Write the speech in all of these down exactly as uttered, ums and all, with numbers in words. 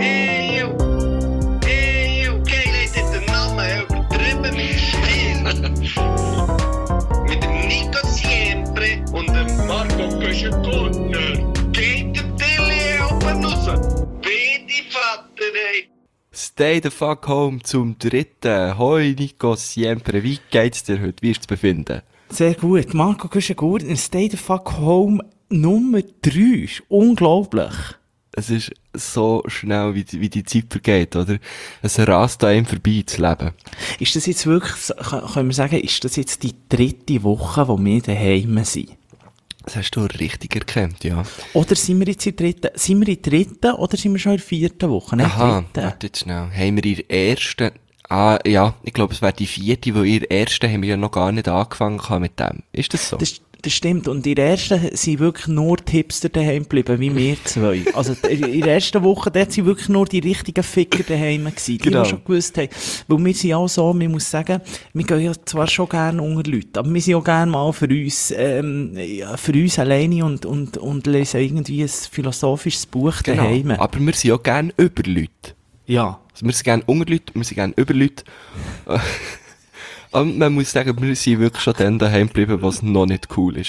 Eeuw, eeuw, Keil heeft dit de namen übertrieben mit Stil. Mit dem Nico Siempre und dem Marco Köschen-Gurtner. Geht der Tilly oben raus. Bitte Vater, ey. Stay the fuck home zum dritten. Hoi Nico Siempre, wie geht's dir heute? Wie ist es befinden? Sehr gut. Marco Köschen-Gurtner, Stay the fuck home Nummer drei. Unglaublich. Es ist so schnell, wie die, wie die Zeit vergeht, oder? Es rast an einem vorbei, das Leben. Ist das jetzt wirklich, können wir sagen, ist das jetzt die dritte Woche, wo wir daheim sind? Das hast du richtig erkannt, ja. Oder sind wir jetzt in der dritten, sind wir in der dritten oder sind wir schon in der vierten Woche? Nein, Aha, dritten. warte jetzt schnell. Haben wir in der ersten, ah, ja, ich glaube, es wäre die vierte, weil in der ersten haben wir ja noch gar nicht angefangen mit dem. Ist das so? Das, das stimmt. Und in der ersten sind wirklich nur die Hipster daheim geblieben, wie wir zwei. Also, in der ersten Woche, dort sind wirklich nur die richtigen Ficker daheim gewesen. Die, Genau. die schon gewusst haben. Weil wir sind auch so, man muss sagen, wir gehen ja zwar schon gerne unter Leute, aber wir sind auch gerne mal für uns, ähm, ja, für uns alleine und, und, und lesen irgendwie ein philosophisches Buch Genau. daheim. Aber wir sind auch gerne über Leute. Ja. Also wir sind gerne unter Leute, wir sind gerne über Leute. Und man muss sagen, wir sind wirklich schon dann daheim geblieben, was noch nicht cool war.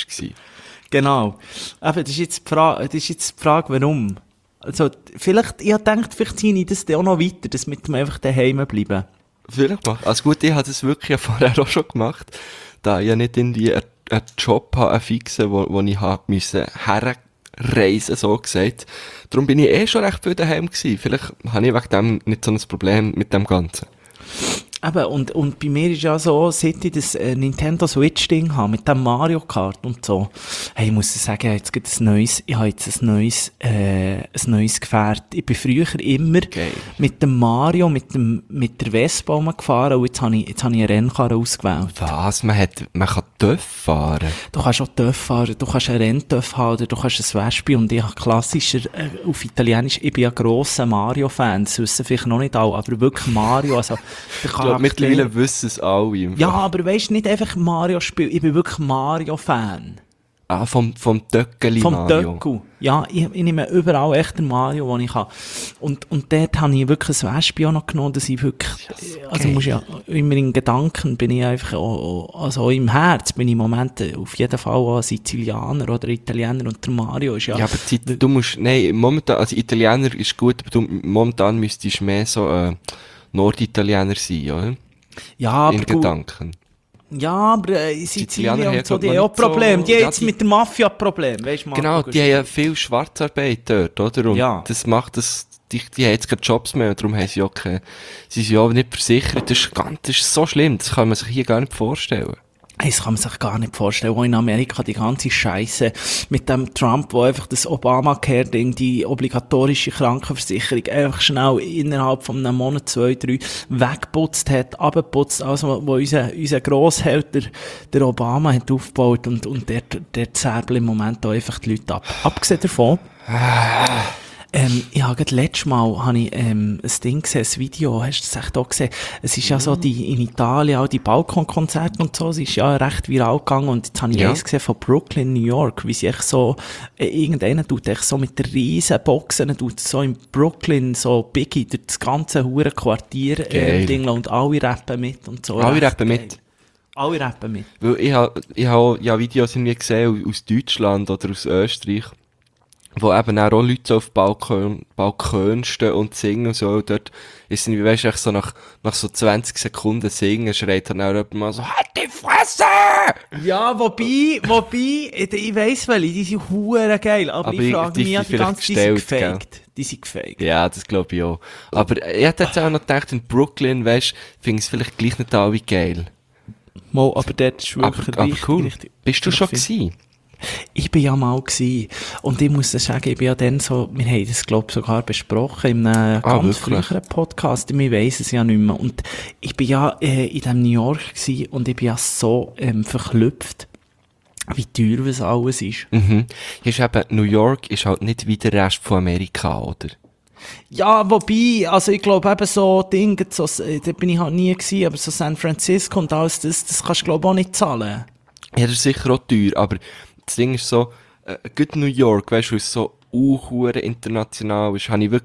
Genau. Aber das ist jetzt die Frage, das ist jetzt die Frage, warum. Also, vielleicht, ich denke, vielleicht ziehe ich das dann auch noch weiter, dass wir einfach daheim bleiben. Vielleicht mal. Also gut, ich habe das wirklich ja vorher auch schon gemacht, da ich ja nicht irgendwie einen, einen Job habe, einen fixen, wo, wo ich habe müssen herreisen, so gesagt. Darum bin ich eh schon recht viel daheim gewesen. Vielleicht habe ich wegen dem nicht so ein Problem mit dem Ganzen. Eben, und, und bei mir ist ja so, seit ich das äh, Nintendo Switch-Ding habe, mit dem Mario Kart und so, hey, ich muss sagen, jetzt gibt es ein neues, ich habe jetzt ein neues, äh, ein neues Gefährt. Ich bin früher immer Geil. mit dem Mario, mit dem, mit der Vespa rumgefahren und jetzt habe ich, jetzt habe ich eine Rennkarre ausgewählt. Was? Man hat, man kann Töff fahren? Du kannst auch Töff fahren, du kannst einen Renntöff haben, oder du kannst ein Wespe und ich habe klassischer, äh, auf Italienisch, ich bin ja grosser Mario-Fan, das wissen vielleicht noch nicht alle, aber wirklich Mario, also, der Ich glaube, mittlerweile wissen es alle. Im Ja, Fall. aber weisst, nicht einfach Mario-Spiel, ich bin wirklich Mario-Fan. Ah, vom, vom Töckeli Vom Mario. Töckel. Ja, ich, ich nehme überall echt den Mario, den ich kann. Und, und dort habe ich wirklich ein Wespe auch noch genommen, dass ich wirklich, also geil. muss ja, immer in Gedanken bin ich einfach, auch, also auch im Herz bin ich im Moment auf jeden Fall auch ein Sizilianer oder Italiener und der Mario ist ja... Ja, aber die, du musst, nein, momentan, also Italiener ist gut, aber du, momentan müsstest du mehr so, äh, Norditaliener sein, oder? ja, aber In gut. Gedanken. Ja, aber äh, Sizilianer Sizilien haben, und so, glaub die ich, haben auch noch nicht so- Probleme. Die haben ja, jetzt die- mit der Mafia Probleme, weisst du, Marco, Genau, du die hast- haben ja viel Schwarzarbeit dort, oder? Und Ja. das macht das, die, die haben jetzt keine Jobs mehr, darum haben sie auch keine, sie sind ja auch nicht versichert. Das ist ganz, das ist so schlimm, das kann man sich hier gar nicht vorstellen. Hey, das kann man sich gar nicht vorstellen. Auch in Amerika die ganze Scheiße mit dem Trump, wo einfach das Obamacare-Ding, die obligatorische Krankenversicherung, einfach schnell innerhalb von einem Monat, zwei, drei weggeputzt hat, abgeputzt, also wo unser, unser Grossheld, der, der Obama, hat aufgebaut und, und der, der zerbelt im Moment auch einfach die Leute ab. Abgesehen davon, Ähm, ich habe gerade letztes Mal habe ich, ähm, ein Ding gesehen, ein Video, hast du das echt auch gesehen? Es ist ja so, die, in Italien auch die Balkonkonzerte und so, es ist ja recht viral gegangen und jetzt habe ich Ja. eins gesehen von Brooklyn, New York, wie sie echt so, äh, irgendeiner tut echt so mit der riesen Boxen, tut so in Brooklyn so Biggie durch das ganze hure Quartier, Geil. äh, Ding und alle rappen mit und so. Alle Recht rappen geil. mit? Alle rappen mit. Weil ich habe, ich habe ja Videos irgendwie gesehen aus Deutschland oder aus Österreich, wo eben auch Leute so auf Balkon, Balkon stehen und singen und so. Und dort ist irgendwie, weisst du, echt so nach, nach so zwanzig Sekunden singen, schreit dann auch jemand mal so, halt die Fresse! Ja, wobei, wobei, ich, ich weiss welche, die sind hure geil, aber, Aber ich ich- frage die mich, ja, sind die vielleicht ganze, die sind gestellt, gefaked. Die sind gefaked. Ja, das glaube ich auch. Aber ich hätte jetzt auch noch gedacht, in Brooklyn, weisst du, finde ich es vielleicht gleich nicht alle geil. Mal, aber dort ist Aber, wirklich aber richtig, cool. richtig. Bist du schon richtig- gewesen? Ich bin ja mal gewesen. Und ich muss dir sagen, ich bin ja dann so, wir haben das, glaube ich, sogar besprochen in einem Ah, ganz wirklich? früheren Podcast. Ich weiss es ja nicht mehr. Und ich bin ja äh, in dem New York gewesen und ich bin ja so ähm, verklüpft, wie teuer das alles ist. Mhm. Hier ist eben, New York ist halt nicht wie der Rest von Amerika, oder? Ja, wobei, also ich glaube eben so Dinge, so, äh, da bin ich halt nie gewesen, aber so San Francisco und alles, das, das kannst du glaube ich auch nicht zahlen. Ja, das ist sicher auch teuer, aber das Ding ist so, äh, gut New York, weißt du, weil es so uh, international ist, habe ich wirklich,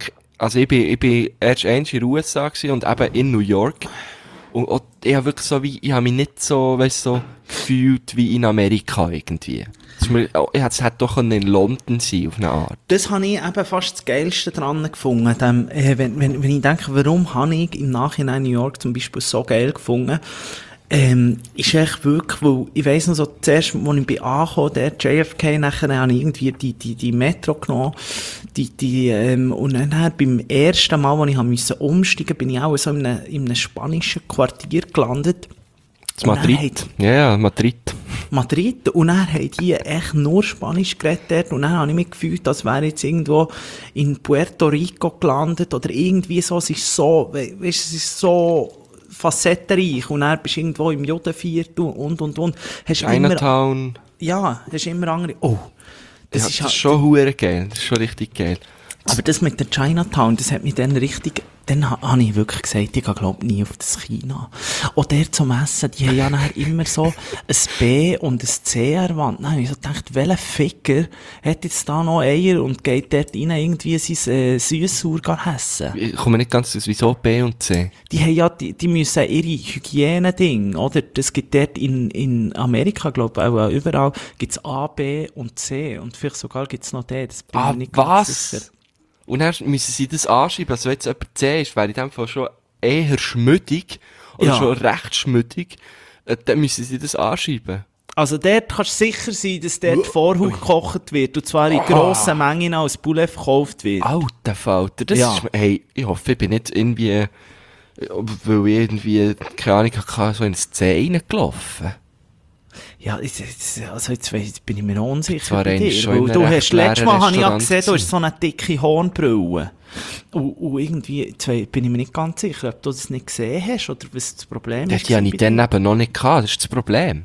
Also ich bin, ich bin erst einmal in den U S A gewesen und eben in New York. Und, und ich habe wirklich so wie, ich habe mich nicht so, weißt so, gefühlt wie in Amerika irgendwie. Das ist mir, oh, ich hätte, es hätte doch in London sein, auf eine Art. Das habe ich eben fast das Geilste dran gefunden. Dem, äh, wenn, wenn, wenn ich denke, warum habe ich im Nachhinein New York zum Beispiel so geil gefunden, ähm, ist echt wirklich, weil, ich weiss noch so, zuerst, als ich bin angekommen, der J F K, nachher habe ich irgendwie die, die, die Metro genommen, die, die, ähm, und dann beim ersten Mal, als ich musste umsteigen, bin ich auch so in einem, in einem spanischen Quartier gelandet. Das Madrid. Ja, ja, Madrid. Madrid. Und dann haben die echt nur Spanisch geredet dort. Und dann habe ich mich gefühlt, als wäre ich jetzt irgendwo in Puerto Rico gelandet oder irgendwie so. Es ist so, weißt, es ist so facettenreich. Und dann bist du irgendwo im Judenviertel und, und, und. Hast Chinatown. Immer, ja, hast immer andere. Oh, das ja, ist das halt, ist schon hure geil. Das ist schon richtig geil. aber das mit der Chinatown, das hat mich dann richtig, dann ha, habe ich wirklich gesagt, ich glaube nie auf das China. Und der zum Essen, die haben ja nachher immer so ein B und ein C an der Wand. Dann habe ich so gedacht, welcher Ficker hat jetzt da noch Eier und geht dort rein irgendwie sein äh, Süßsauer essen? Ich komme nicht ganz aus, wieso B und C? Die haben ja, die, die müssen ihre Hygiene-Ding, oder? Das gibt dort in, in Amerika, glaube ich, auch überall, gibt's A, B und C. Und vielleicht sogar gibt's noch D. Das bin Ah, ich nicht ganz was? sicher. Und dann müssen sie das anschreiben. Also wenn jetzt jemand C ist, wäre in dem Fall schon eher schmüdig, oder Ja. schon recht schmüdig, äh, dann müssen sie das anschreiben. Also dort kannst du sicher sein, dass dort Vorhaut gekocht wird, und zwar in grossen Mengen als Poulet verkauft wird. Alter Falter, das Ja. ist, hey, ich hoffe, ich bin nicht irgendwie, äh, weil ich irgendwie, keine Ahnung, hatte, so ins C reingelaufen. Ja, jetzt, jetzt- also jetzt, weiss- jetzt bin ich mir unsicher war bei eigentlich dir, schon in weil einem du recht hast, letztes leeren Mal habe ich ja Restaurant gesehen, du hast gewesen. so eine dicke Hornbrille. Und, und irgendwie, jetzt wei- bin ich mir nicht ganz sicher, ob du das nicht gesehen hast, oder was das Problem Das ist. hatte ich dann eben noch nicht gehabt, das ist das Problem.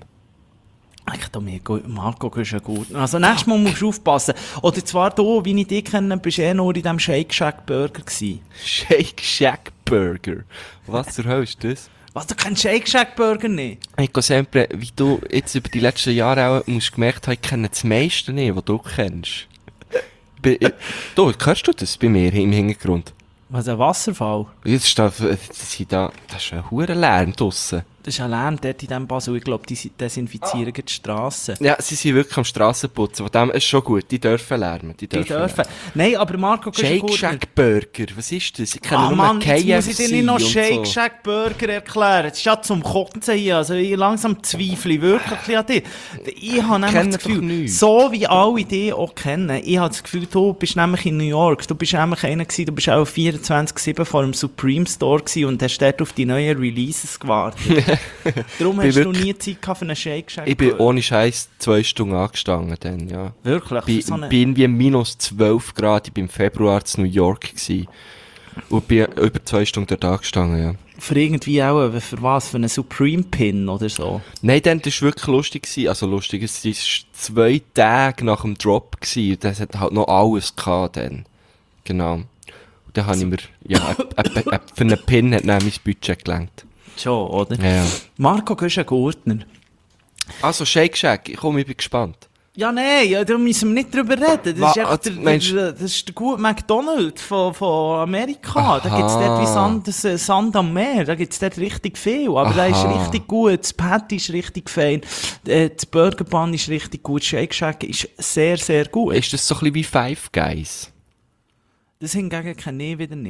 Ich da mir gut, Marco, du bist ja gut. Also nächstes Mal musst du aufpassen. Oder zwar du, wie ich dich kenne, bist du eh nur in diesem Shake Shack Burger gewesen. Shake Shack Burger. Was zur Hölle ist das? Was, du kennst Shake Shack Burger nicht? Ecco sempre, wie du jetzt über die letzten Jahre auch musst gemerkt haben, ich kenne das meiste nicht, was du kennst. Be- ich- Du, hörst du das bei mir im Hintergrund? Was, ein Wasserfall? Jetzt ist da, das ist da, das ist ein hoher Lärm draussen. Das ist ein Lärm dort in diesem Basel. Ich glaube, die desinfizieren die Strassen. Ja, sie sind wirklich am Strassenputzen, von dem ist schon gut, die dürfen lärmen, die Die dürfen. dürfen. Nein, aber Marco, du Shake gut. Shack Burger, was ist das? Ich kenne Ah nur Mann, K jetzt F C muss ich dir nicht noch und Shake so. Shack Burger erklären. Das ist ja zum Kotzen hier. Also ich langsam zweifle ich wirklich ein bisschen an dir. Ich habe nämlich Kennen das doch Gefühl, nichts. so wie alle dich auch kennen, ich habe das Gefühl, du bist nämlich in New York. Du bist nämlich einer gewesen, du bist auch vierundzwanzig sieben vor dem Supreme Store gewesen und hast dort auf die neuen Releases gewartet. Darum Bin hast du wirklich- nie Zeit gehabt für einen Shake Shack Ich bin Burger. ohne Scheiß zwei Stunden angestanden dann, ja. Wirklich? Bin, für so eine- bin wie minus zwölf Grad, ich bin im Februar in New York gewesen. Und bin über zwei Stunden dort angestanden, ja. Für irgendwie auch, äh, für was? Für einen Supreme Pin oder so? Nein, dann, das war wirklich lustig gewesen. Also lustig, es war zwei Tage nach dem Drop gewesen. Das hat halt noch alles gehabt dann. Genau. Und dann habe ich mir, ja, a, a, a, für einen Pin hat dann mein Budget gelangt. Schon, oder? Ja, ja. Marco, du bist ein Gurtner. Also, Shake Shack, ich komme, ich bin gespannt. Ja, nein, ja, da müssen wir nicht drüber reden. Das Wa- ist, echt also, der, meinst- der, das ist der gute McDonald's von, von Amerika. Da gibt's dort wie Sand, das, äh, Sand am Meer. Da gibt's dort richtig viel. Aber der ist Aha. richtig gut. Das Patty ist richtig fein. Äh, Das Burger Bun ist richtig gut. Shake Shack ist sehr, sehr gut. Ist das so ein bisschen wie Five Guys? Das hingegen kenne ich wieder nicht.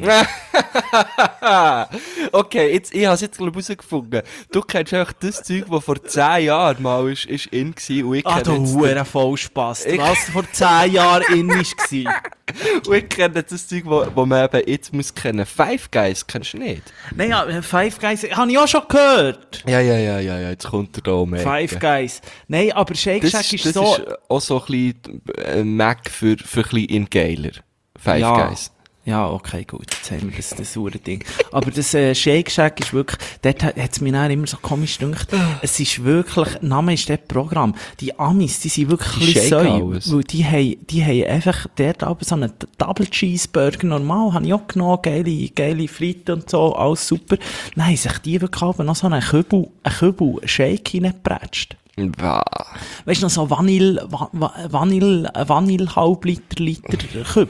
Okay, jetzt, ich habe es jetzt glaub ich, herausgefunden. Du kennst einfach das Zeug, das vor zehn Jahren mal ist, ist in war. Und ich Ah, du kenne jetzt Huren Vollspass. Ich- Was vor zehn Jahren in war. Und ich kenne das Zeug, wo, wo man eben jetzt muss kennen. Five Guys kennst du nicht? Nein, ja, Five Guys, habe ich auch schon gehört. Ja, ja, ja, ja, ja, jetzt kommt er da um. die Five Ecke. Guys. Nein, aber Shake Das, Shack ist, ist das so... ist auch so ein bisschen äh, Mac für, für ein bisschen in geiler. Five Ja. Guys. Ja, okay, gut, jetzt haben wir das, das saure Ding. Aber das äh, Shake Shack ist wirklich, dort hat es mir dann immer so komisch gedacht, es ist wirklich, der Name ist dort Programm. Die Amis, die sind wirklich Die ein bisschen shaken säu, alles. weil die haben, die haben einfach dort aber so einen Double Cheeseburger, normal, habe ich auch genommen, geile, geile Fritte und so, alles super. Dann haben sich die wirklich aber noch so einen Kübel, einen Kübel Shake reingepratscht. Bah. Weißt du, noch so Vanille, Va Va Vanille, Vanille halb Liter, Liter Kübel.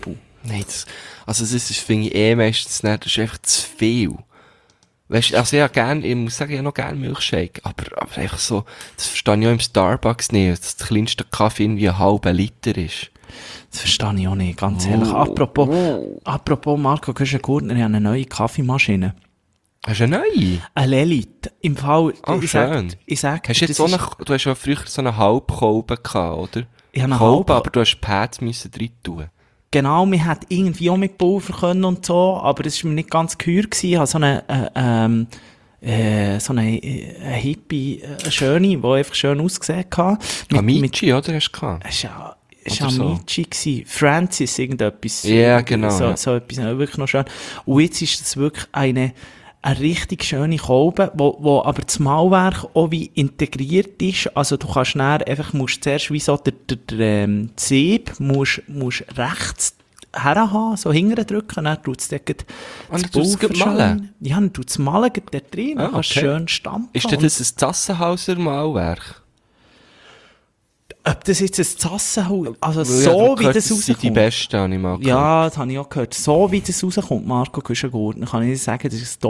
Nein, das, also das ist, finde ich eh meistens nicht, das ist einfach zu viel. Weißt du, also ich, gern, ich muss sagen, ich habe noch gerne Milchshake, aber, aber einfach so, das verstehe ich auch im Starbucks nicht, dass der kleinste Kaffee irgendwie ein halber Liter ist. Das verstehe ich auch nicht, ganz ehrlich. Apropos, apropos Marco Köschen-Gurtner, ich habe eine neue Kaffeemaschine. Hast du eine neue? Eine Lilith. Im Fall, Oh, ich schön. sag, ich sag, Hast du jetzt so das eine, du hast ja früher so eine Halbkolbe gehabt, oder? Ich habe eine Kolbe, halbe- aber du hast Pads müssen drin tun. Genau, man hätte irgendwie auch mit Pulver können und so, aber das war mir nicht ganz gehör gewesen. Ich habe so eine, äh, ähm, äh, so eine, äh, eine hippie, äh, eine schöne, die einfach schön ausgesehen hat. Mit, Amici, oder? Hast du gehabt? Es war es Oder war so. Amici gewesen. Francis, irgendetwas. Ja, genau, So, ja. so etwas, äh, wirklich noch schön. Und jetzt ist das wirklich eine, eine richtig schöne Kolbe, wo, wo aber das Malwerk auch wie integriert ist. Also du kannst dann einfach, musst zuerst wie so der, der, der ähm, Sieb, musst, musst rechts herhaben, so hinten drücken, dann tut es dort Und das dann tut's Pulver gleich malen? schön- Ja, dann tut es malen gleich dort drin, dann Ah, kannst du okay. schön stampfen. Ist denn das ein Zassenhauser Malwerk? Ob das jetzt ein Zassenhaus, also Weil ich so habe wie gehört, das sind die rauskommt. besten, habe ich mal gehört. Ja, das habe ich auch gehört. So wie das rauskommt, Marco Küschengurtner, kann ich dir sagen, das ist ein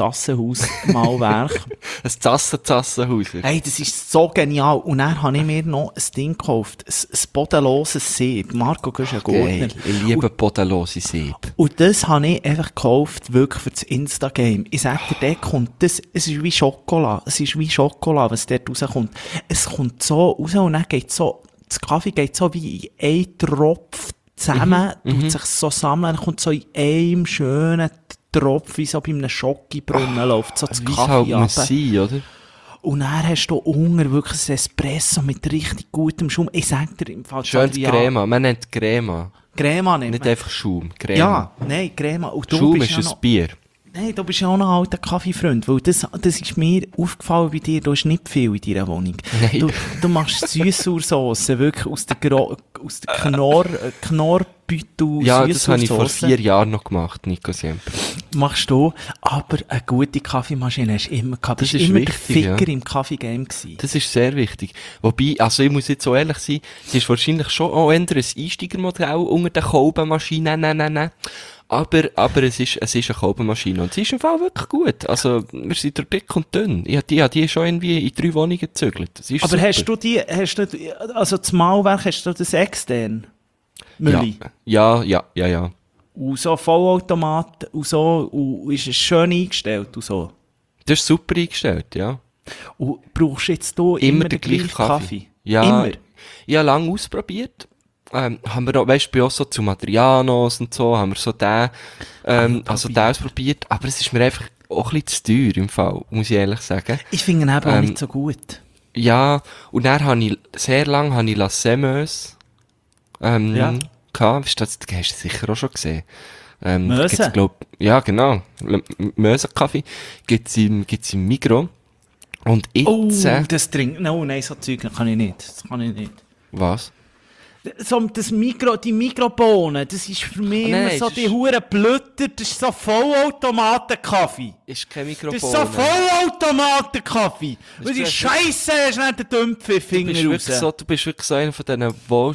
Doppel-Zassenhaus-Malwerk. Ein Zassen-Zassenhauser. Hey, das ist so genial. Und dann habe ich mir noch ein Ding gekauft, ein, ein bodenloses Sieb. Marco Küschengurtner. Geil. Ich liebe bodenlose Sieb. Und das habe ich einfach gekauft, wirklich für das Insta-Game. Ich sage dir, der kommt, das, es ist wie Schokolade. Es ist wie Schokolade, was dort rauskommt. Es kommt so raus und dann geht so, das Kaffee geht so wie in einen Tropf zusammen, Mhm, tut sich so sammeln, dann kommt so in einem schönen Tropf, wie so bei einem Schokibrunnen läuft so das Wie es Kaffee halt runter. muss sein, oder? Und dann hast du unten wirklich ein Espresso mit richtig gutem Schaum. Ich sag dir im Fall, Schönes Adrian- Crema. Man nennt Crema. Crema nicht Nicht mehr. einfach Schaum. Crema. Ja, nein, Crema. Und du Schaum bist ist ja ein noch, Bier. nein, du bist ja auch noch ein alter Kaffeefreund, weil das, das ist mir aufgefallen bei dir, du hast nicht viel in deiner Wohnung. Nein. Du, du machst Süßsauersoße, wirklich aus der, Gro aus der Knorr, äh, Knorrbeutel Ja, das habe ich vor Süßsauersoße. vier Jahren noch gemacht, Nico Siempre. Machst du, aber eine gute Kaffeemaschine hast du immer gehabt. Das Du bist ist immer wichtig, der Ficker ja. im Kaffeegame gewesen. Das ist sehr wichtig. Wobei, also ich muss jetzt so ehrlich sein, es ist wahrscheinlich schon auch eher ein Einsteigermodell unter den Kolbenmaschinen, nein, nein, nein. Aber, aber es ist, es ist eine Kolbenmaschine und sie ist im Fall wirklich gut. Also, wir sind durch dick und dünn. Ich habe die, ich habe die schon irgendwie in drei Wohnungen gezügelt. Das ist Aber super. hast du die, hast du, also das Malwerk, hast du das extern? Mülli? Ja, ja, ja, ja. Und so Vollautomat und so, und ist es schön eingestellt und so. Das ist super eingestellt, ja. Und brauchst jetzt du immer, Immer den der gleiche gleichen Kaffee. Kaffee? Ja, Immer? ich habe lange ausprobiert. Ähm, haben wir auch, weißt du, bei uns so zu Madrianos und so, haben wir so den, ähm, Ah, also probiert. den ausprobiert. Aber es ist mir einfach auch ein bisschen zu teuer im Fall, muss ich ehrlich sagen. Ich finde ihn eben auch Ähm, nicht so gut. Ja, und dann habe ich, sehr lange habe ich La Semeuse, ähm, Ja. gehabt. Weißt du, das hast du sicher auch schon gesehen. Ähm, Möse? gibt's, glaub, ja, genau. Le- M- Möse-Kaffee gibt's im, gibt's im Migros. Und jetzt, Oh, äh, das trinkt, no, nein, so Zeug kann ich nicht. Das kann ich nicht. was? So, das Mikro, die Mikrobohnen, das ist für mich Nein, immer so es die ist- huren Blötter, das ist so Vollautomatenkaffee. Ist kein Das Mikrofon. ist so Vollautomatenkaffee. Und die ist- Scheiße hast nicht den Dümpffinger Du bist, wirklich so, du bist wirklich so einer von diesen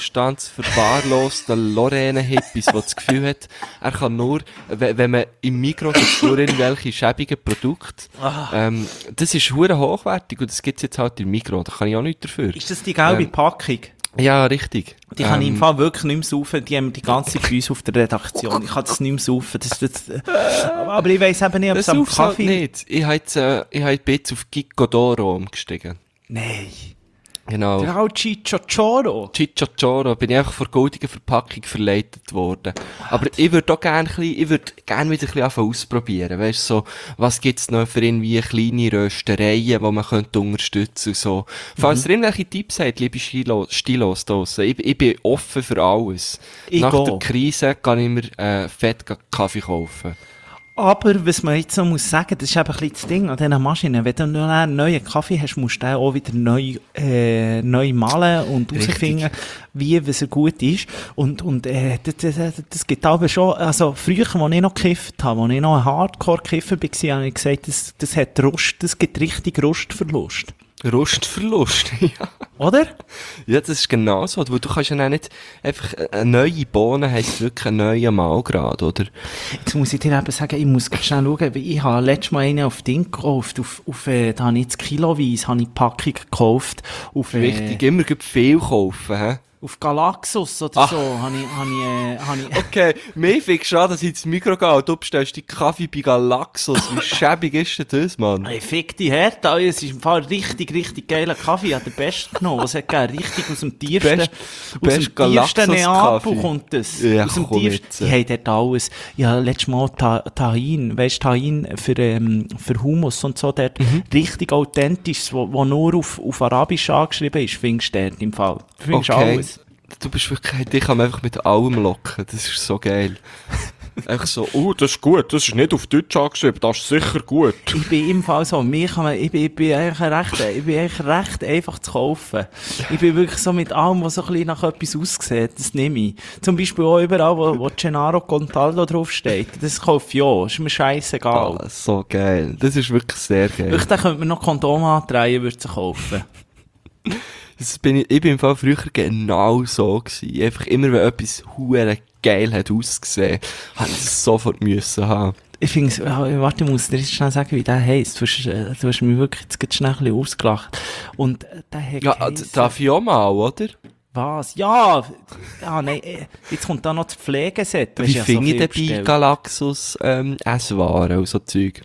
wohlstandsverwahrlosten Lorraine-Hippies, der das Gefühl hat, er kann nur, wenn, wenn man im Mikro gibt, nur irgendwelche schäbigen Produkte. Ähm, das ist hure hochwertig und das gibt es jetzt halt im Mikro, da kann ich auch nichts dafür. Ist das die gelbe Ähm, Packung? Ja, richtig. Die kann ich Ähm, im Fall wirklich nicht mehr saufen. Die haben wir die ganze Zeit bei uns auf der Redaktion. Ich kann das nicht mehr saufen. Das, das, äh, aber ich weiss eben nicht, ob es Das am sauf's halt Kaffee... nicht. Ich habe jetzt, äh, ich habe jetzt auf Gicodoro umgestiegen. Nein. Genau. Der alte Chichochoro. Chichochoro, bin ich einfach vor goldiger Verpackung verleitet worden. Aber ich würde auch gerne ein bisschen, ich würde gerne wieder ein bisschen anfangen ausprobieren. Weißt du, so, was gibt's noch für irgendwie kleine Röstereien, die man könnte unterstützen und so. Falls ihr irgendwelche Tipps habt, liebe Stilo- Stilos draussen, ich, ich bin offen für alles. Ich Nach auch. der Krise kann ich mir, äh, fett Kaffee kaufen. Aber was man jetzt so muss sagen, das ist eben ein bisschen das Ding an diesen Maschinen. Wenn du noch einen neuen Kaffee hast, musst du den auch wieder neu, äh, neu malen und Richtig. herausfinden, wie, was er gut ist. Und, und, äh, das, das, das gibt aber schon, also früher, als ich noch gekifft habe, als ich noch ein Hardcore-Kiffer war, habe ich gesagt, das, das hat Rust, das gibt richtig Rustverlust. Rostverlust, ja. Oder? Ja, das ist genau so, weil du kannst ja auch nicht einfach, eine neue Bohne heisst wirklich ein neuer Mahlgrad, oder? Jetzt muss ich dir eben sagen, ich muss ganz schnell schauen, weil ich habe letztes Mal einen auf Ding gekauft, auf, auf, äh, da habe ich jetzt kiloweise, habe ich die Packung gekauft, auf, äh, Wichtig, immer gleich viel kaufen, hä? auf Galaxus oder Ach. so, habe ich, habe ich, äh, habe ich, Okay, mir findest du an, dass ich ins Mikro gehe und du bestellst die Kaffee bei Galaxus. Wie schäbig ist denn das, Mann? Ey, fick die Herd, Alter. Es ist im Fall richtig, richtig geiler Kaffee. Ich habe den besten genommen, was es gegeben. Richtig aus dem tiefsten, Best- aus best dem tiefsten Galaxus-Kaffee. Neapel kommt das. Ja, aus dem komm tiefsten. jetzt. Die haben dort alles. Ja, letztes Mal Ta Tahin, weisst du, Tahin für, ähm, für Hummus und so dort. Mhm. Richtig authentisch, wo, wo nur auf, auf Arabisch angeschrieben ist, findest du dort im Fall. Du findest Okay. alles. Du bist wirklich, dich kann man einfach mit allem locken. Das ist so geil. Einfach so, oh, das ist gut, das ist nicht auf Deutsch angeschrieben, das ist sicher gut. Ich bin im Fall so, mir kann man, ich bin, ich bin eigentlich recht, ich bin eigentlich recht einfach zu kaufen. Ich bin wirklich so mit allem, was so ein bisschen nach etwas aussieht, das nehme ich. Zum Beispiel auch überall, wo, wo Gennaro Contaldo draufsteht. Das kaufe ich auch, ist mir scheissegal. Ah, so geil. Das ist wirklich sehr geil. Wirklich, da könnte man noch Kondome andrehen, würde ich kaufen. Das bin ich, ich bin im Fall früher genau so gewesen. Einfach immer, wenn etwas hure geil hat ausgesehen, hat ich es sofort müssen haben. Ich finde es, warte, ich muss dir jetzt schnell sagen, wie der heisst. Du hast, äh, du hast mich wirklich jetzt gerade schnell ein bisschen ausgelacht. Und äh, der hat Ja, geheissen- darf ich auch mal, oder? Was? Ja! Ja, nein, äh, jetzt kommt da noch das Pflegeset. Du Wie hast ja so finde ich viel denn bei bestellt. Galaxus ähm, Esswaren und so Zeug?